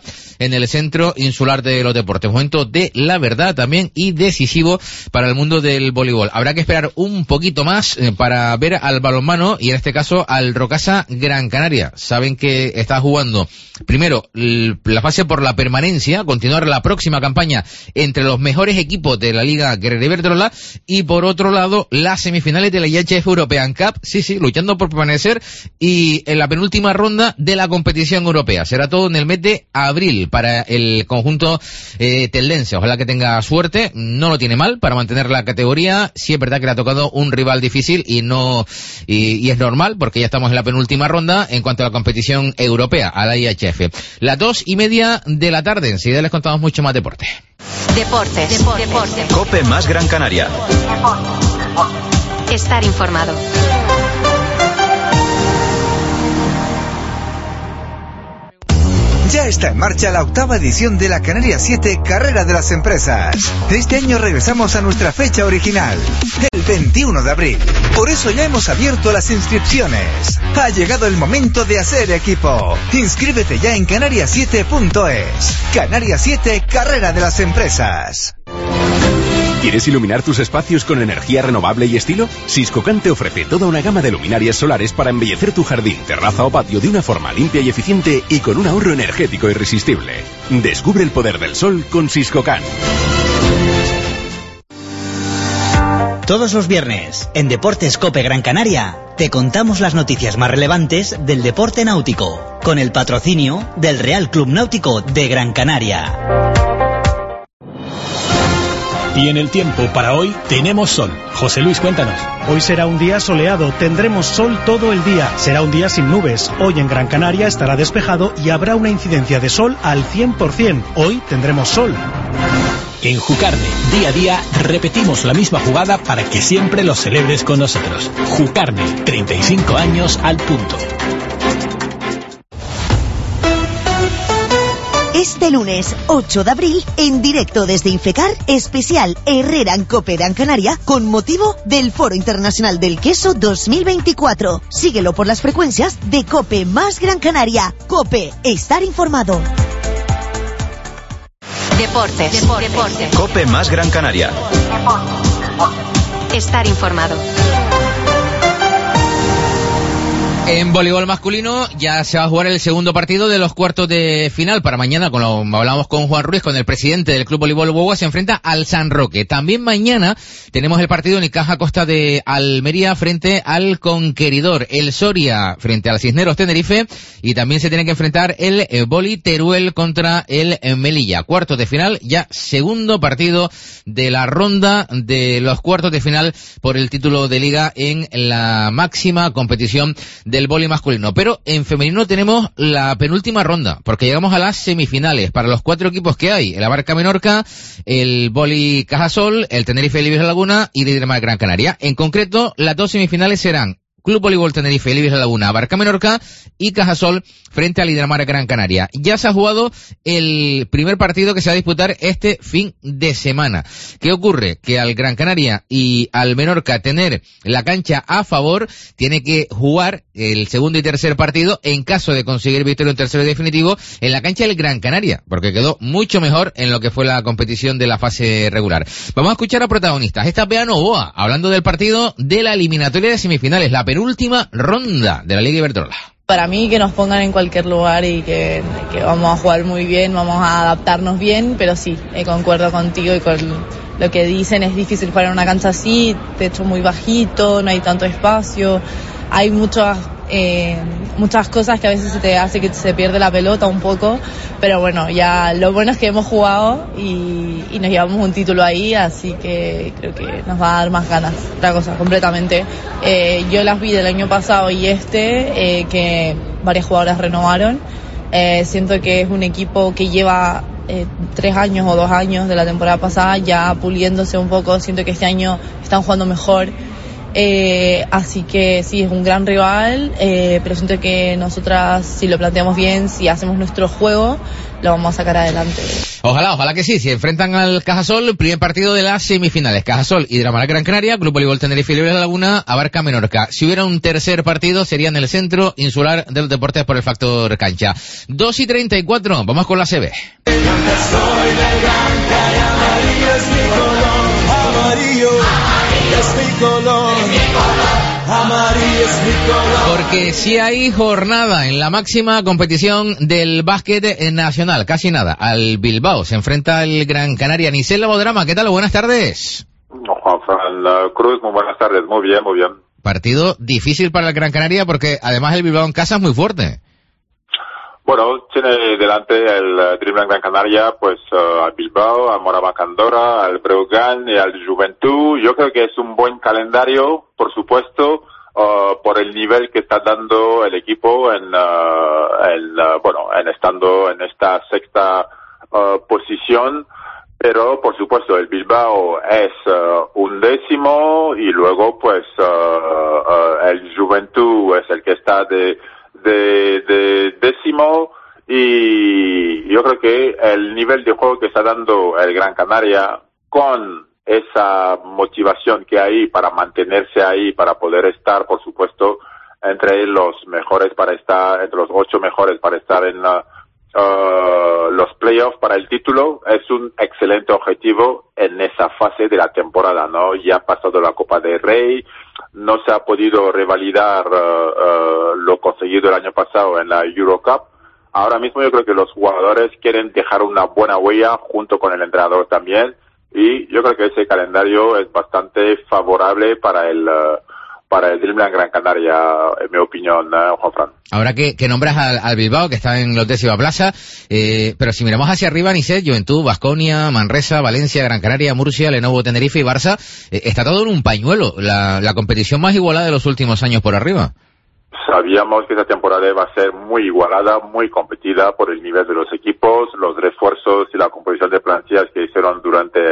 en el centro insular de los deportes. Momento de la verdad también y decisivo para el mundo del voleibol. Habrá que esperar un poquito más para ver al balonmano y en este caso al Rocasa Gran Canaria. Saben que está jugando primero la fase por la permanencia, continuar la próxima campaña entre los mejores equipos de la Liga Guerrera Iberdrola y por otro lado las semifinales de la IHF European Cup, sí, luchando por permanecer y en la penúltima ronda de la competición europea. Será todo en el mes de abril para el conjunto teldense. Ojalá que tenga suerte, no lo tiene mal para mantener la categoría. Sí es verdad que le ha tocado un rival difícil y es normal porque ya estamos en la penúltima ronda en cuanto a la competición europea, a la IHF. Las 2:30 de la tarde, enseguida les contamos mucho más deporte. Deportes. COPE más Gran Canaria. Estar informado. Ya está en marcha la 8ª edición de la Canarias 7 Carrera de las Empresas. Este año regresamos a nuestra fecha original, el 21 de abril. Por eso ya hemos abierto las inscripciones. Ha llegado el momento de hacer equipo. Inscríbete ya en canarias7.es. Canarias 7 Carrera de las Empresas. ¿Quieres iluminar tus espacios con energía renovable y estilo? Siscocan te ofrece toda una gama de luminarias solares para embellecer tu jardín, terraza o patio de una forma limpia y eficiente y con un ahorro energético irresistible. Descubre el poder del sol con Siscocan. Todos los viernes, en Deportes COPE Gran Canaria, te contamos las noticias más relevantes del deporte náutico, con el patrocinio del Real Club Náutico de Gran Canaria. Y en el tiempo para hoy tenemos sol. José Luis, cuéntanos. Hoy será un día soleado, tendremos sol todo el día. Será un día sin nubes. Hoy en Gran Canaria estará despejado y habrá una incidencia de sol al 100%. Hoy tendremos sol. En Jucarne, día a día, repetimos la misma jugada para que siempre lo celebres con nosotros. Jucarne, 35 años al punto. Este lunes 8 de abril, en directo desde Infecar, especial Herrera en COPE Gran Canaria, con motivo del Foro Internacional del Queso 2024. Síguelo por las frecuencias de COPE más Gran Canaria. COPE, estar informado. Deportes. COPE más Gran Canaria. Estar informado. En voleibol masculino ya se va a jugar el segundo partido de los cuartos de final para mañana, hablamos con Juan Ruiz, con el presidente del Club Voleibol Boa, se enfrenta al San Roque. También mañana tenemos el partido en Unicaja Costa de Almería frente al Conqueridor, el Soria frente al Cisneros Tenerife y también se tiene que enfrentar el Boli Teruel contra el Melilla. Cuartos de final, ya segundo partido de la ronda de los cuartos de final por el título de liga en la máxima competición del vóley masculino, pero en femenino tenemos la penúltima ronda, porque llegamos a las semifinales para los 4 equipos que hay, el Abarca Menorca, el Vóley Cajasol, el Tenerife Libres Laguna y el Dinamarca Gran Canaria. En concreto, las 2 semifinales serán Club Voleibol Tenerife, Libres Laguna, Abarca Menorca y Cajasol frente al Dinamarca Gran Canaria. Ya se ha jugado el primer partido que se va a disputar este fin de semana. ¿Qué ocurre? Que al Gran Canaria y al Menorca tener la cancha a favor, tiene que jugar el segundo y tercer partido en caso de conseguir victoria en tercero y definitivo en la cancha del Gran Canaria, porque quedó mucho mejor en lo que fue la competición de la fase regular. Vamos a escuchar a protagonistas. Esta es Bea Novoa, hablando del partido de la eliminatoria de semifinales, la penúltima ronda de la Liga Iberdrola. Para mí que nos pongan en cualquier lugar y que vamos a jugar muy bien, vamos a adaptarnos bien, pero sí, concuerdo contigo y con lo que dicen, es difícil jugar en una cancha así, techo muy bajito, no hay tanto espacio, hay muchas cosas que a veces se te hace que se pierde la pelota un poco, pero bueno, ya lo bueno es que hemos jugado y nos llevamos un título ahí, así que creo que nos va a dar más ganas. Otra cosa, completamente. Yo las vi del año pasado y que varias jugadoras renovaron. Siento que es un equipo que lleva 3 años o 2 años de la temporada pasada ya puliéndose un poco. Siento que este año están jugando mejor. Así que sí, es un gran rival, pero siento que nosotras, si lo planteamos bien, si hacemos nuestro juego, lo vamos a sacar adelante. Ojalá que sí. Si enfrentan al Cajasol, primer partido de las semifinales. Cajasol y Dramará Gran Canaria, Club Voleibol Tenerife y Libre de la Laguna, Abarca Menorca. Si hubiera un tercer partido, sería en el Centro Insular de los Deportes por el factor cancha. 2:34, vamos con la CB. Porque si hay jornada en la máxima competición del básquet nacional, casi nada, al Bilbao se enfrenta el Gran Canaria. Nicel Labodrama, ¿qué tal? Buenas tardes. Juan Cruz, muy buenas tardes, muy bien. Partido difícil para el Gran Canaria porque además el Bilbao en casa es muy fuerte. Bueno, tiene delante el Dreamland Gran Canaria, pues al Bilbao, al Morabanc Andorra, al Breogán y al Juventud. Yo creo que es un buen calendario, por supuesto, por el nivel que está dando el equipo en estando en esta sexta posición. Pero, por supuesto, el Bilbao es 11º y luego, pues, el Juventud es el que está de 10º, y yo creo que el nivel de juego que está dando el Gran Canaria, con esa motivación que hay para mantenerse ahí, para poder estar, por supuesto, entre los mejores para estar, entre los 8 mejores para estar en los playoffs para el título, es un excelente objetivo en esa fase de la temporada, ¿no? Ya ha pasado la Copa del Rey, no se ha podido revalidar lo conseguido el año pasado en la Eurocup. Ahora mismo yo creo que los jugadores quieren dejar una buena huella junto con el entrenador también, y yo creo que ese calendario es bastante favorable para el Dreamland Gran Canaria, en mi opinión, Juanfran. Ahora que nombras al Bilbao, que está en la 10ª plaza, pero si miramos hacia arriba, Nicet, Juventud, Baskonia, Manresa, Valencia, Gran Canaria, Murcia, Lenovo, Tenerife y Barça, está todo en un pañuelo, la competición más igualada de los últimos años por arriba. Sabíamos que esta temporada iba a ser muy igualada, muy competida por el nivel de los equipos, los refuerzos y la composición de plantillas que hicieron durante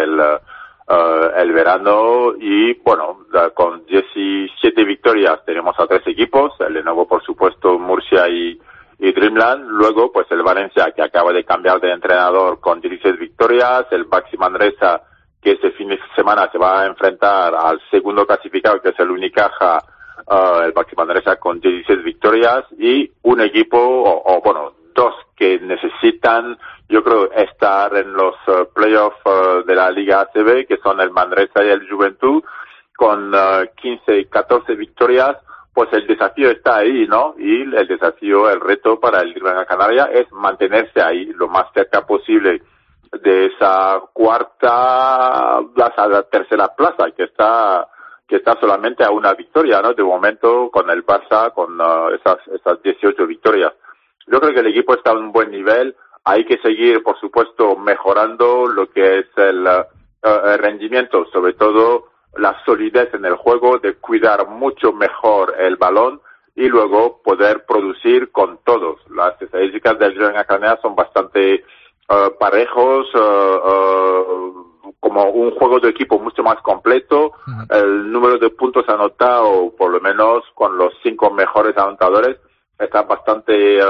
el verano, y bueno, con 17 victorias tenemos a 3 equipos, el Lenovo, por supuesto, Murcia y Dreamland. Luego, pues el Valencia, que acaba de cambiar de entrenador, con 16 victorias, el Baxi Manresa, que este fin de semana se va a enfrentar al segundo clasificado, que es el Unicaja, el Baxi Manresa, con 16 victorias, y un equipo, dos que necesitan, yo creo, estar en los playoffs de la Liga ACB, que son el Manresa y el Juventud, con 15 y 14 victorias. Pues el desafío está ahí, ¿no? Y el desafío, el reto para el Gran Canaria es mantenerse ahí lo más cerca posible de esa cuarta plaza, la tercera plaza, que está solamente a una victoria, ¿no? De momento, con el Barça, con esas 18 victorias. Yo creo que el equipo está a un buen nivel. Hay que seguir, por supuesto, mejorando lo que es el rendimiento, sobre todo la solidez en el juego, de cuidar mucho mejor el balón y luego poder producir con todos. Las estadísticas del Gran Canaria son bastante parejos, como un juego de equipo mucho más completo. El número de puntos anotados, por lo menos con los 5 mejores anotadores, está bastante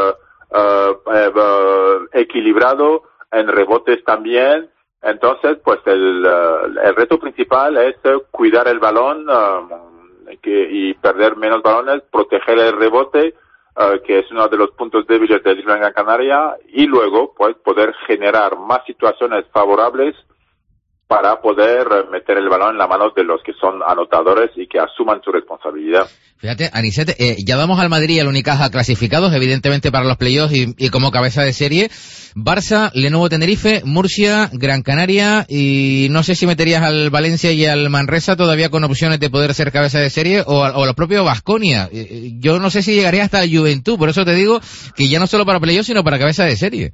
equilibrado, en rebotes también. Entonces, pues el reto principal es cuidar el balón y perder menos balones, proteger el rebote, que es uno de los puntos débiles del Gran Canaria, y luego pues poder generar más situaciones favorables para poder meter el balón en las manos de los que son anotadores y que asuman su responsabilidad. Fíjate, Anicet, ya vamos al Madrid y al Unicaja clasificados, evidentemente para los playoffs y como cabeza de serie. Barça, Lenovo Tenerife, Murcia, Gran Canaria, y no sé si meterías al Valencia y al Manresa todavía con opciones de poder ser cabeza de serie, o lo propio Baskonia. Yo no sé si llegaría hasta el Juventud, por eso te digo que ya no solo para playoffs, sino para cabeza de serie.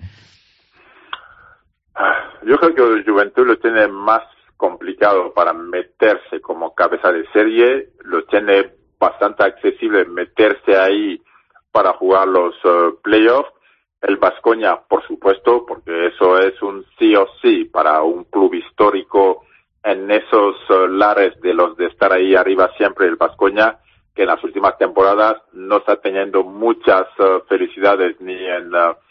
Yo creo que el Juventud lo tiene más complicado para meterse como cabeza de serie, lo tiene bastante accesible meterse ahí para jugar los playoffs. El Baskonia, por supuesto, porque eso es un sí o sí para un club histórico en esos lares de los de estar ahí arriba siempre. El Baskonia, que en las últimas temporadas no está teniendo muchas felicidades ni en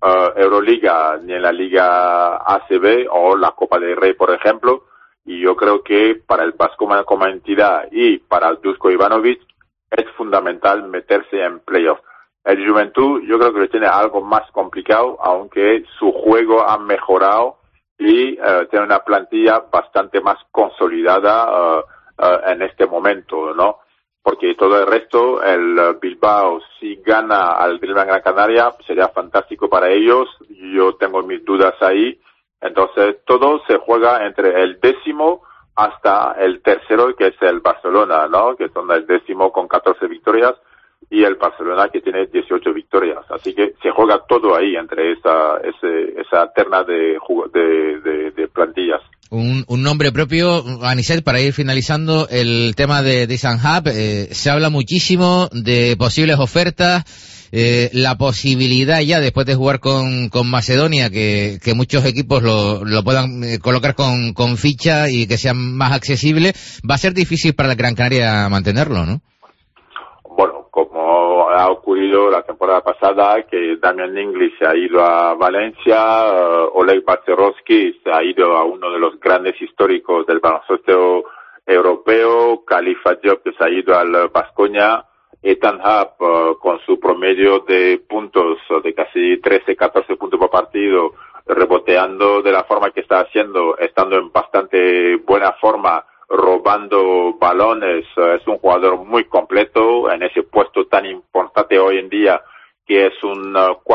Euroliga ni en la Liga ACB o la Copa del Rey, por ejemplo, y yo creo que para el Basconia como entidad y para Duško Ivanović es fundamental meterse en playoff. El Juventud yo creo que lo tiene algo más complicado, aunque su juego ha mejorado y tiene una plantilla bastante más consolidada en este momento, ¿no? Porque todo el resto, el Bilbao, si gana al Dreamland Gran Canaria, sería fantástico para ellos. Yo tengo mis dudas ahí. Entonces, todo se juega entre el 10º hasta el 3º, que es el Barcelona, ¿no? Que son el 10º con 14 victorias y el Barcelona que tiene 18 victorias. Así que se juega todo ahí entre esa terna de plantillas. Un nombre propio, Anicet, para ir finalizando el tema de Nissan Hub. Se habla muchísimo de posibles ofertas, la posibilidad ya después de jugar con Macedonia que muchos equipos lo puedan colocar con ficha y que sea más accesible. Va a ser difícil para la Gran Canaria mantenerlo, ¿no? Bueno, como ha ocurrido la temporada pasada, que Damian Inglis se ha ido a Valencia, Oleg Barcerovsky se ha ido a uno de los grandes históricos del baloncesto europeo, Khalifa Diop que se ha ido al Baskonia, Ethan Happ con su promedio de puntos de casi 13-14 puntos por partido, reboteando de la forma que está haciendo, estando en bastante buena forma, robando balones, es un jugador muy completo en ese puesto tan importante hoy en día que es un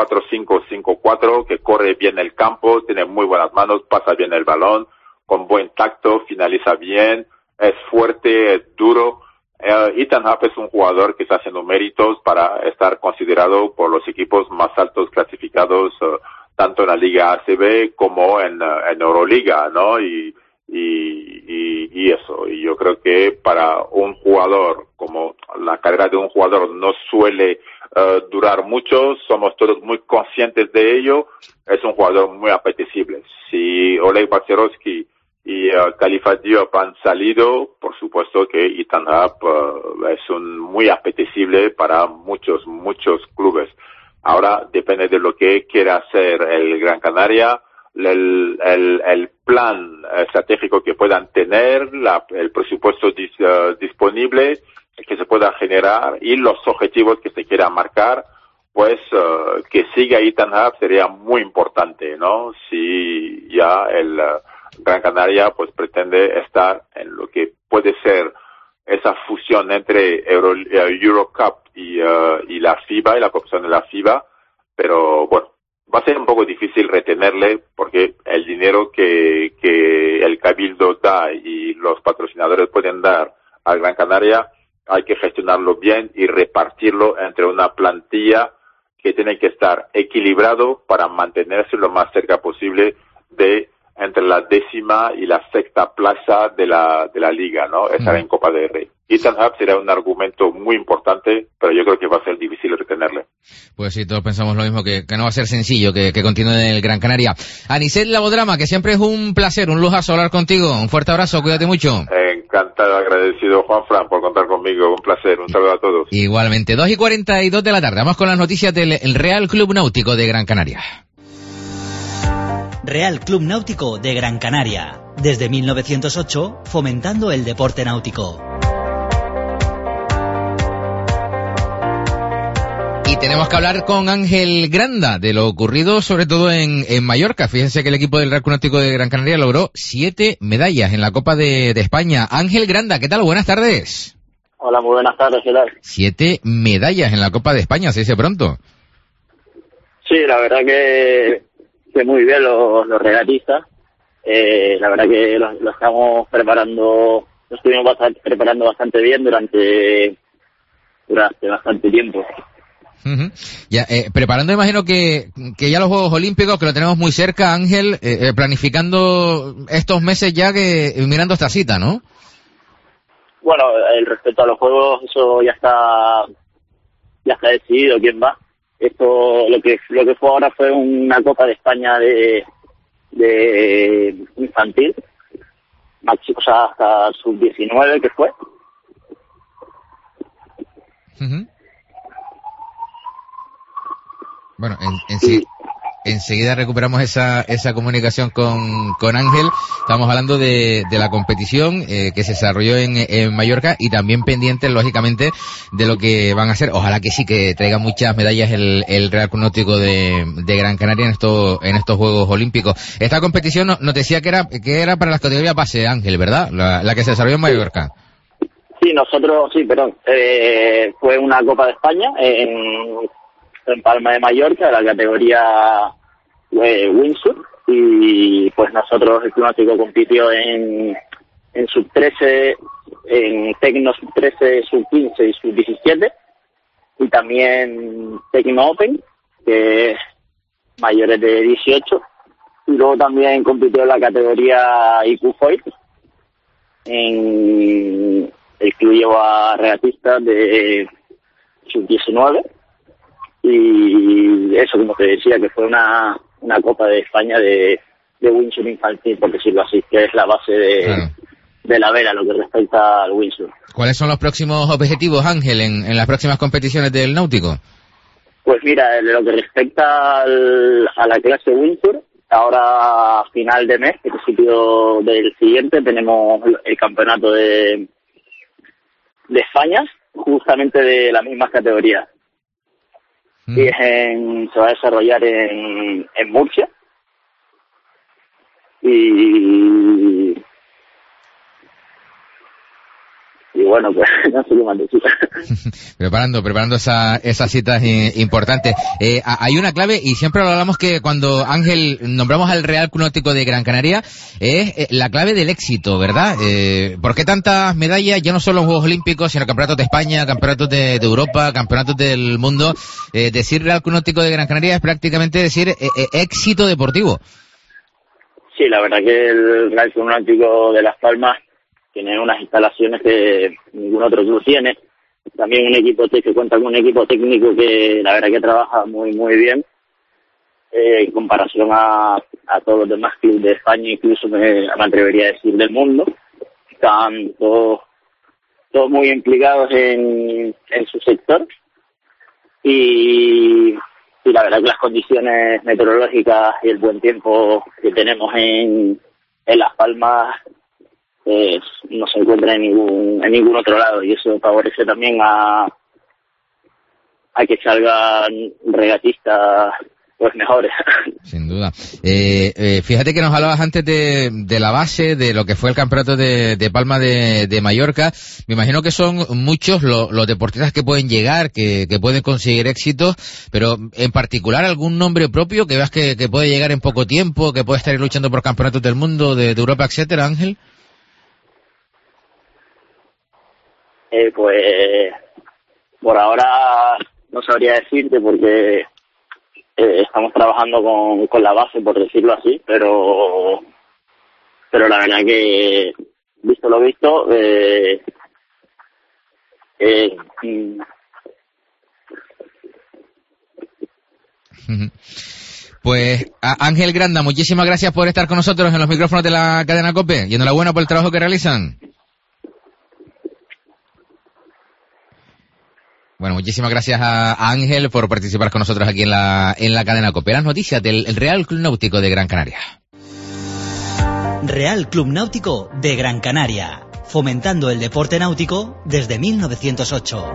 4-5-5-4 que corre bien el campo, tiene muy buenas manos, pasa bien el balón, con buen tacto, finaliza bien, es fuerte, es duro. Ethan Happ es un jugador que está haciendo méritos para estar considerado por los equipos más altos clasificados tanto en la Liga ACB como en Euroliga, ¿no? Y eso, y yo creo que para un jugador, como la carrera de un jugador no suele durar mucho, somos todos muy conscientes de ello, es un jugador muy apetecible. Si Oleg Barcerovsky y Khalifa Diop han salido, por supuesto que Ethan Happ es muy apetecible para muchos clubes. Ahora depende de lo que quiera hacer el Gran Canaria, el plan estratégico que puedan tener, el presupuesto disponible que se pueda generar y los objetivos que se quieran marcar, pues que siga Ethan Happ sería muy importante, ¿no? Si ya el Gran Canaria pues pretende estar en lo que puede ser esa fusión entre Eurocup y la FIBA y la competición de la FIBA, pero bueno, va a ser un poco difícil retenerle porque el dinero que el Cabildo da y los patrocinadores pueden dar al Gran Canaria hay que gestionarlo bien y repartirlo entre una plantilla que tiene que estar equilibrado para mantenerse lo más cerca posible de entre la 10ª y la 6ª plaza de la liga, ¿no? Estar en Copa del Rey. Ethan Happ será un argumento muy importante, pero yo creo que va a ser difícil retenerle. Pues sí, todos pensamos lo mismo, que no va a ser sencillo que continúe en el Gran Canaria. Anicet Labodrama, que siempre es un placer, un lujazo hablar contigo. Un fuerte abrazo, cuídate mucho. Encantado, agradecido, Juanfran, por contar conmigo. Un placer, un saludo a todos. Igualmente, 2:42 de la tarde. Vamos con las noticias del Real Club Náutico de Gran Canaria. Real Club Náutico de Gran Canaria. Desde 1908, fomentando el deporte náutico. Y tenemos que hablar con Ángel Granda de lo ocurrido sobre todo en Mallorca. Fíjense que el equipo del Real Club Náutico de Gran Canaria logró 7 medallas en la Copa de España. Ángel Granda, ¿qué tal? Buenas tardes. Hola, muy buenas tardes, ¿qué tal? 7 medallas en la Copa de España, se dice pronto. Sí, la verdad que muy bien los regatistas. La verdad que lo estamos preparando, lo estuvimos preparando bastante bien durante bastante tiempo. Uh-huh. Ya, preparando, imagino que ya los Juegos Olímpicos, que lo tenemos muy cerca, Ángel, planificando estos meses ya, que mirando esta cita, ¿no? Bueno, respecto a los Juegos, eso ya está decidido quién va. Esto, lo que fue ahora fue una Copa de España de infantil, o sea, hasta sub-19 que fue. Uh-huh. Bueno, en sí, enseguida recuperamos esa comunicación con Ángel. Estamos hablando de la competición que se desarrolló en Mallorca y también pendientes, lógicamente, de lo que van a hacer. Ojalá que sí, que traiga muchas medallas el Real Club Náutico de Gran Canaria en estos Juegos Olímpicos. Esta competición nos decía que era para las categorías base, Ángel, ¿verdad? La que se desarrolló en Mallorca. Sí, fue una Copa de España en Palma de Mallorca, la categoría Windsor, y pues nosotros, el Club Náutico compitió en sub-13, en Tecno sub-13, sub-15 y sub-17, y también Tecno Open, que es mayores de 18, y luego también compitió en la categoría IQ Foil. El club lleva regatistas de sub-19, y eso, como te decía, que fue una Copa de España de Windsor infantil, por decirlo así, que es la base de la vela, lo que respecta al Windsor. ¿Cuáles son los próximos objetivos, Ángel, en las próximas competiciones del Náutico? Pues mira, en lo que respecta a la clase Windsor, ahora a final de mes, principio del siguiente, tenemos el campeonato de España, justamente de las mismas categorías. Y se va a desarrollar en Murcia. Y bueno, pues no sé qué más decir. preparando esas citas importantes. Hay una clave, y siempre lo hablamos, que cuando, Ángel, nombramos al Real Club Náutico de Gran Canaria, es la clave del éxito, ¿verdad? ¿Por qué tantas medallas, ya no solo en Juegos Olímpicos, sino campeonatos de España, campeonatos de Europa, campeonatos del mundo? Decir Real Club Náutico de Gran Canaria es prácticamente decir éxito deportivo. Sí, la verdad que el Real Club Náutico de Las Palmas tiene unas instalaciones que ningún otro club tiene. También que cuenta con un equipo técnico que la verdad que trabaja muy muy bien, en comparación a todos los demás clubes de España, incluso me atrevería a decir del mundo. Están todos muy implicados en su sector, y la verdad que las condiciones meteorológicas y el buen tiempo que tenemos en Las Palmas no se encuentra en ningún otro lado, y eso favorece también a que salgan regatistas pues mejores. Sin duda. Fíjate que nos hablabas antes de la base, de lo que fue el campeonato de Palma de Mallorca. Me imagino que son muchos los deportistas que pueden llegar, que pueden conseguir éxitos, pero en particular algún nombre propio que veas que puede llegar en poco tiempo, que puede estar luchando por campeonatos del mundo, de Europa, etcétera, Ángel. Pues por ahora no sabría decirte, porque estamos trabajando con la base, por decirlo así, pero la verdad que, visto lo visto, Pues Ángel Granda, muchísimas gracias por estar con nosotros en los micrófonos de la cadena COPE, y enhorabuena por el trabajo que realizan. Bueno, muchísimas gracias a Ángel por participar con nosotros aquí en la cadena COPE. Las noticias del Real Club Náutico de Gran Canaria. Real Club Náutico de Gran Canaria, fomentando el deporte náutico desde 1908.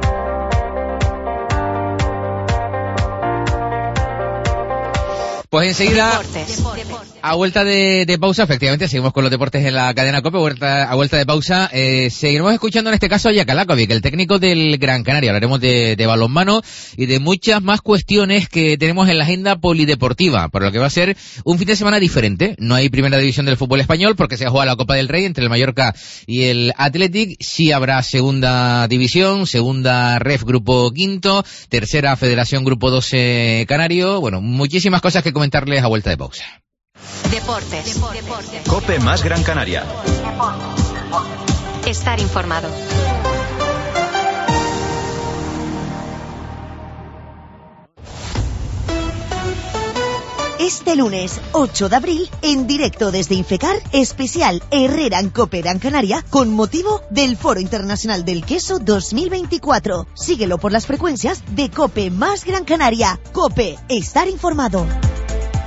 Pues enseguida, a vuelta de pausa, efectivamente, seguimos con los deportes en la cadena COPE, a vuelta de pausa, seguiremos escuchando en este caso a Jack Alakovic, el técnico del Gran Canaria. Hablaremos de balonmano y de muchas más cuestiones que tenemos en la agenda polideportiva, por lo que va a ser un fin de semana diferente. No hay primera división del fútbol español porque se ha jugado la Copa del Rey entre el Mallorca y el Athletic. Sí habrá segunda división, segunda ref grupo quinto, tercera federación grupo 12 canario. Bueno, muchísimas cosas que comentarles a vuelta de pausa. Deportes. COPE más Gran Canaria. Estar informado. Este lunes 8 de abril, en directo desde Infecar, especial Herrera en COPE Gran Canaria, con motivo del Foro Internacional del Queso 2024. Síguelo por las frecuencias de COPE más Gran Canaria. COPE, estar informado.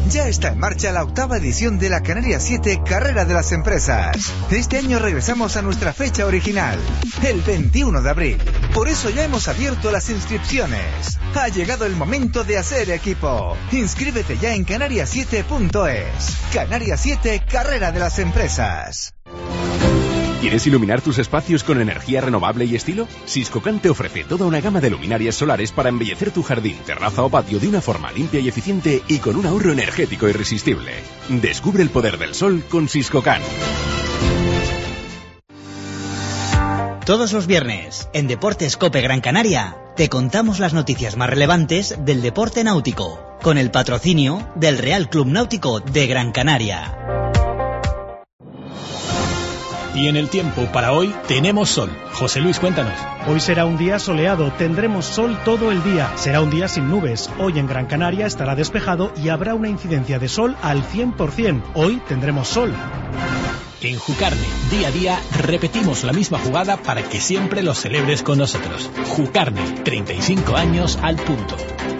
Ya está en marcha la 8ª edición de la Canarias 7 Carrera de las Empresas. Este año regresamos a nuestra fecha original, el 21 de abril. Por eso ya hemos abierto las inscripciones. Ha llegado el momento de hacer equipo. Inscríbete ya en canarias7.es. Canarias 7 Carrera de las Empresas. ¿Quieres iluminar tus espacios con energía renovable y estilo? Siscocan te ofrece toda una gama de luminarias solares para embellecer tu jardín, terraza o patio de una forma limpia y eficiente y con un ahorro energético irresistible. Descubre el poder del sol con Siscocan. Todos los viernes, en Deportes COPE Gran Canaria, te contamos las noticias más relevantes del deporte náutico, con el patrocinio del Real Club Náutico de Gran Canaria. Y en el tiempo para hoy tenemos sol. José Luis, cuéntanos. Hoy será un día soleado, tendremos sol todo el día. Será un día sin nubes. Hoy en Gran Canaria estará despejado y habrá una incidencia de sol al 100%. Hoy tendremos sol. En Jucarne, día a día, repetimos la misma jugada para que siempre lo celebres con nosotros. Jucarne, 35 años al punto.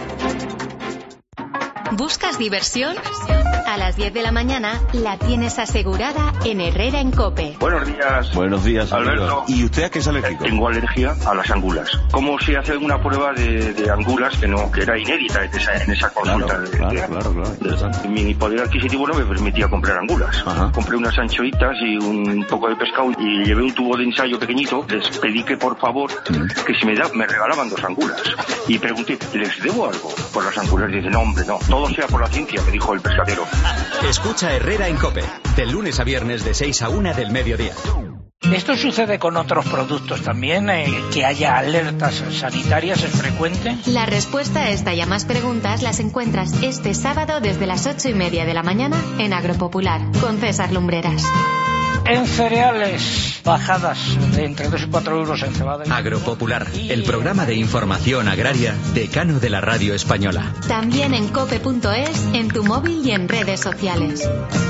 ¿Buscas diversión? A las 10 de la mañana la tienes asegurada en Herrera en COPE. Buenos días. Buenos días, Alberto. ¿Y usted a qué es alérgico? Tengo alergia a las angulas. ¿Cómo se hace una prueba de angulas que era inédita en esa consulta? Claro. Mi poder adquisitivo no me permitía comprar angulas. Ajá. Compré unas anchoitas y un poco de pescado y llevé un tubo de ensayo pequeñito. Les pedí que por favor que si me regalaban 2 angulas. Y pregunté, ¿les debo algo por las angulas? Y dicen, no hombre, no. Todo sea por la ciencia, me dijo el pescadero. Escucha Herrera en COPE, de lunes a viernes de 6 a 1 del mediodía. ¿Esto sucede con otros productos también? ¿Que haya alertas sanitarias es frecuente? La respuesta a esta y a más preguntas las encuentras este sábado desde las 8:30 de la mañana en Agropopular, con César Lumbreras. En cereales, bajadas de entre 2 y 4 euros en cebada. Agropopular, el programa de información agraria decano de la radio española. También en cope.es, en tu móvil y en redes sociales.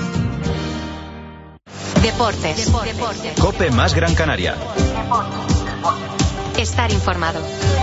Deportes. COPE más Gran Canaria. Estar informado.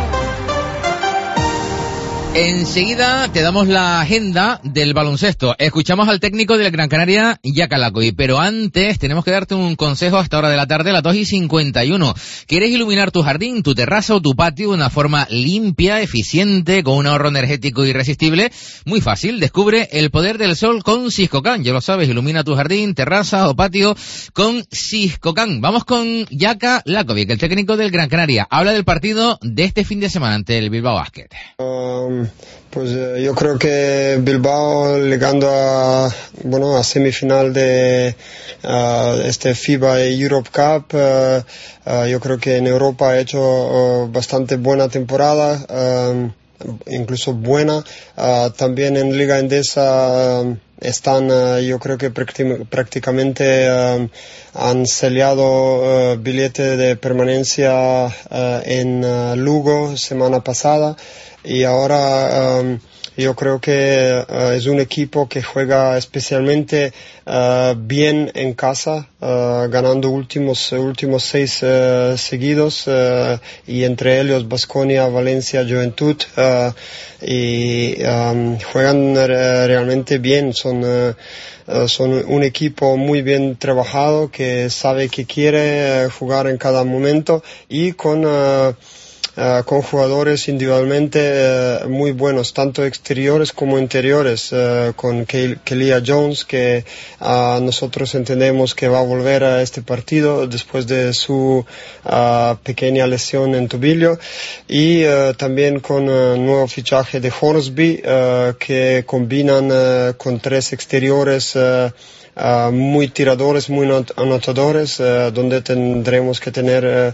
Enseguida te damos la agenda del baloncesto. Escuchamos al técnico del Gran Canaria, Jaka Lakovi, pero antes tenemos que darte un consejo a esta hora de la tarde, a las 2:51. ¿Quieres iluminar tu jardín, tu terraza o tu patio de una forma limpia, eficiente, con un ahorro energético irresistible? Muy fácil, descubre el poder del sol con Siscocan. Ya lo sabes, ilumina tu jardín, terraza o patio con Siscocan. Vamos con Jaka Lakovi, el técnico del Gran Canaria. Habla del partido de este fin de semana ante el Bilbao Basket. Pues yo creo que Bilbao, llegando a semifinal de este FIBA Europe Cup, yo creo que en Europa ha hecho bastante buena temporada, incluso buena. También en Liga Endesa están, yo creo que prácticamente han sellado billete de permanencia en Lugo semana pasada. Y ahora yo creo que es un equipo que juega especialmente bien en casa, ganando últimos 6 seguidos, y entre ellos Baskonia, Valencia, Juventud, y juegan realmente bien. Son un equipo muy bien trabajado que sabe que quiere jugar en cada momento y con jugadores individualmente muy buenos, tanto exteriores como interiores, con Kelia Jones, que nosotros entendemos que va a volver a este partido después de su pequeña lesión en tobillo, y también con nuevo fichaje de Hornsby, que combinan con 3 exteriores muy tiradores, muy anotadores, donde tendremos que tener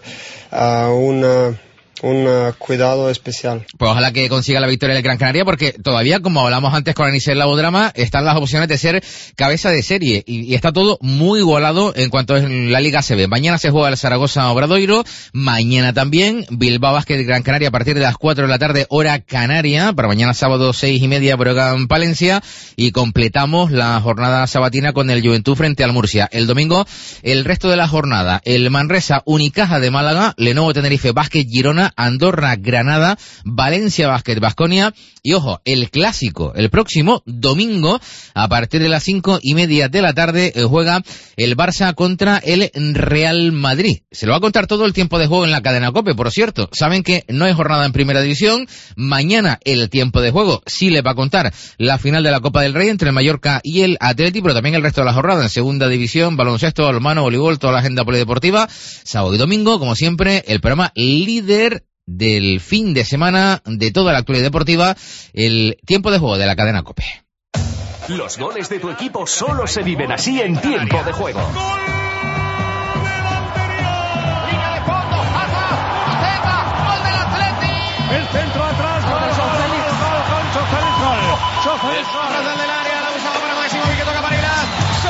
un cuidado especial. Pues ojalá que consiga la victoria del Gran Canaria, porque todavía, como hablamos antes con Anisel Laudrama, están las opciones de ser cabeza de serie y está todo muy igualado en cuanto a la Liga ACB. Mañana se juega el Zaragoza Obradoiro, mañana también Bilbao Basket Gran Canaria a partir de las 4 de la tarde hora canaria, para mañana sábado 6:30 Breogán Palencia, y completamos la jornada sabatina con el Juventud frente al Murcia. El domingo el resto de la jornada, el Manresa Unicaja de Málaga, Lenovo Tenerife Basket Girona, semana, Andorra, Granada, Valencia Basket, Baskonia, y ojo, el clásico, el próximo domingo, a partir de las 5:30 de la tarde, juega el Barça contra el Real Madrid. Se lo va a contar todo el tiempo de juego en la cadena COPE, por cierto. Saben que no hay jornada en Primera División. Mañana el tiempo de juego sí le va a contar la final de la Copa del Rey entre el Mallorca y el Atleti, pero también el resto de la jornada en Segunda División, baloncesto, balonmano, voleibol, toda la agenda polideportiva. Sábado y domingo, como siempre, el programa líder del fin de semana de toda la actualidad deportiva, el tiempo de juego de la cadena COPE. Los goles de tu equipo solo se viven así en tiempo de juego. El centro atrás, gol del área, la usaba para Máximo y que toca para Irán.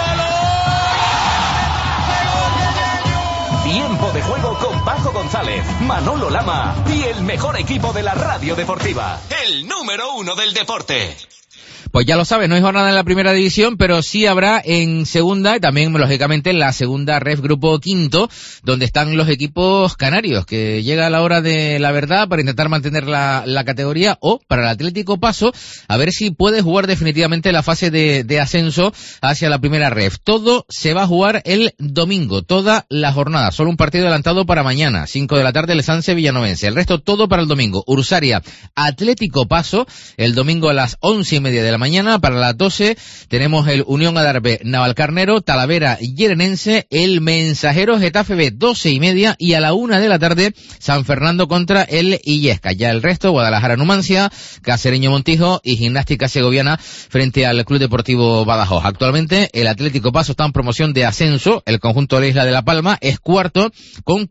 Solo Tiempo de juego con Paco González, Manolo Lama y el mejor equipo de la radio deportiva. El número 1 del deporte. Pues ya lo sabes, no hay jornada en la Primera División, pero sí habrá en Segunda y también, lógicamente, en la Segunda Ref Grupo Quinto, donde están los equipos canarios, que llega la hora de la verdad para intentar mantener la categoría, o para el Atlético Paso, a ver si puede jugar definitivamente la fase de ascenso hacia la Primera Ref. Todo se va a jugar el domingo, toda la jornada, solo un partido adelantado para mañana, 5 de la tarde, el Sanse Villanovense. El resto todo para el domingo. Ursaria, Atlético Paso, el domingo a las 11:30 de la mañana. Para las 12 tenemos el Unión Adarve Navalcarnero, Talavera Llenense, el Mensajero Getafe B 12:30, y a la 1 de la tarde San Fernando contra el Illesca. Ya el resto, Guadalajara Numancia, Cacereño Montijo y Gimnástica Segoviana frente al Club Deportivo Badajoz. Actualmente el Atlético Paso está en promoción de ascenso, el conjunto de la Isla de La Palma es cuarto con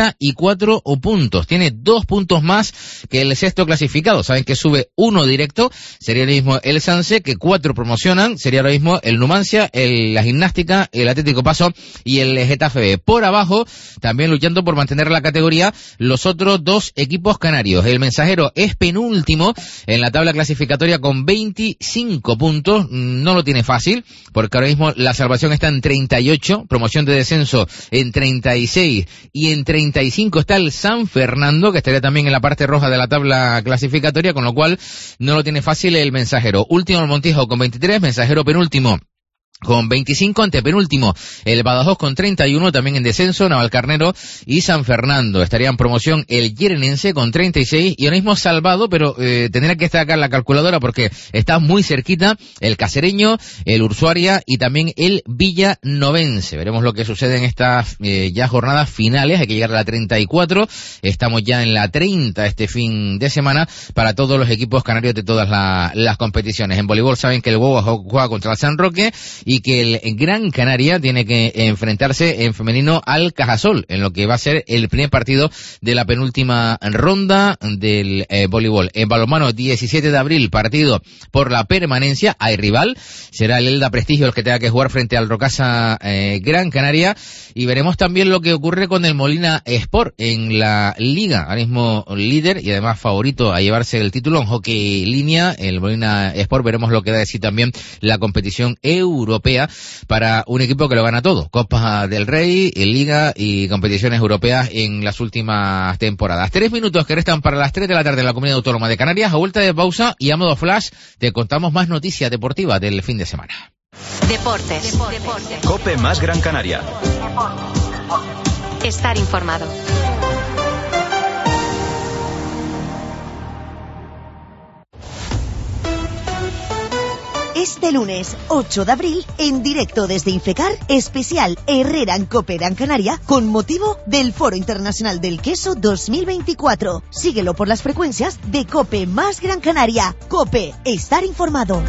44 puntos, tiene 2 puntos más que el sexto clasificado. Saben que sube uno directo, sería el mismo el Sanse, que 4 promocionan, sería ahora mismo el Numancia, la Gimnástica, el Atlético Paso y el Getafe B. Por abajo, también luchando por mantener la categoría, los otros 2 equipos canarios. El Mensajero es penúltimo en la tabla clasificatoria con 25 puntos, no lo tiene fácil, porque ahora mismo la salvación está en 38, promoción de descenso en 36, y en 35 está el San Fernando, que estaría también en la parte roja de la tabla clasificatoria, con lo cual no lo tiene fácil el Mensajero. Último el Montijo con 23, Mensajero penúltimo con 25, antepenúltimo el Badajoz con 31, también en descenso Navalcarnero y San Fernando. Estaría en promoción el Llenense con 36, y ahora mismo salvado, pero tendría que destacar la calculadora porque está muy cerquita el Cacereño, el Ursuaria y también el Villanovense. Veremos lo que sucede en estas ya jornadas finales. Hay que llegar a la 34, estamos ya en la 30 este fin de semana para todos los equipos canarios de todas las competiciones. En voleibol saben que el Huevo juega contra el San Roque y que el Gran Canaria tiene que enfrentarse en femenino al Cajasol, en lo que va a ser el primer partido de la penúltima ronda del voleibol. En balonmano, 17 de abril, partido por la permanencia, hay rival, será el Elda Prestigio el que tenga que jugar frente al Rocasa Gran Canaria, y veremos también lo que ocurre con el Molina Sport en la liga, ahora mismo líder y además favorito a llevarse el título en hockey línea, el Molina Sport. Veremos lo que da de sí también la competición europea para un equipo que lo gana todo, Copa del Rey, Liga y competiciones europeas en las últimas temporadas. 3 minutos que restan para las 3 de la tarde en la Comunidad Autónoma de Canarias. A vuelta de pausa y a modo flash te contamos más noticias deportivas del fin de semana. Deportes. COPE más Gran Canaria. Estar informado. Este lunes 8 de abril, en directo desde Infecar, especial Herrera en COPE Gran Canaria, con motivo del Foro Internacional del Queso 2024. Síguelo por las frecuencias de COPE más Gran Canaria. COPE, estar informado.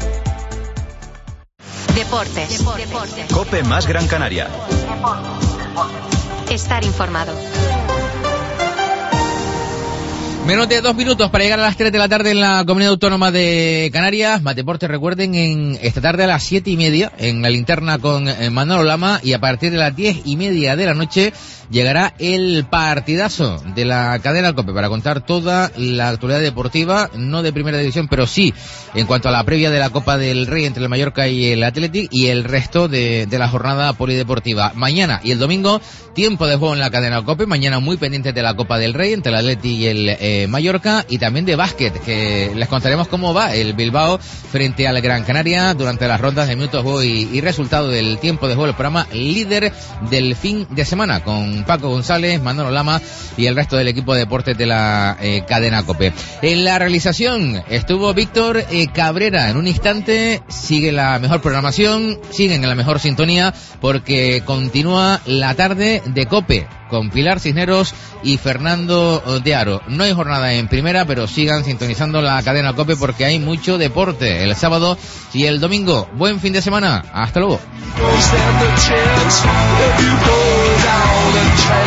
Deportes. COPE más Gran Canaria. Estar informado. Menos de 2 minutos para llegar a las 3 de la tarde en la Comunidad Autónoma de Canarias. Más deportes, recuerden, en esta tarde a las 7:30 en la linterna con Manolo Lama, y a partir de las 10:30 de la noche llegará el partidazo de la cadena COPE para contar toda la actualidad deportiva, no de primera división, pero sí en cuanto a la previa de la Copa del Rey entre el Mallorca y el Athletic y el resto de la jornada polideportiva. Mañana y el domingo, tiempo de juego en la cadena COPE, mañana muy pendientes de la Copa del Rey entre el Athletic y el Mallorca, y también de básquet, que les contaremos cómo va el Bilbao frente al Gran Canaria durante las rondas de minutos de juego y resultado del tiempo de juego, el programa líder del fin de semana, con Paco González, Manolo Lama y el resto del equipo de deportes de la cadena COPE. En la realización estuvo Víctor Cabrera. En un instante sigue la mejor programación, siguen en la mejor sintonía, porque continúa la tarde de COPE con Pilar Cisneros y Fernando de Aro. No hay jornada en primera, pero sigan sintonizando la cadena COPE porque hay mucho deporte el sábado y el domingo. Buen fin de semana. Hasta luego.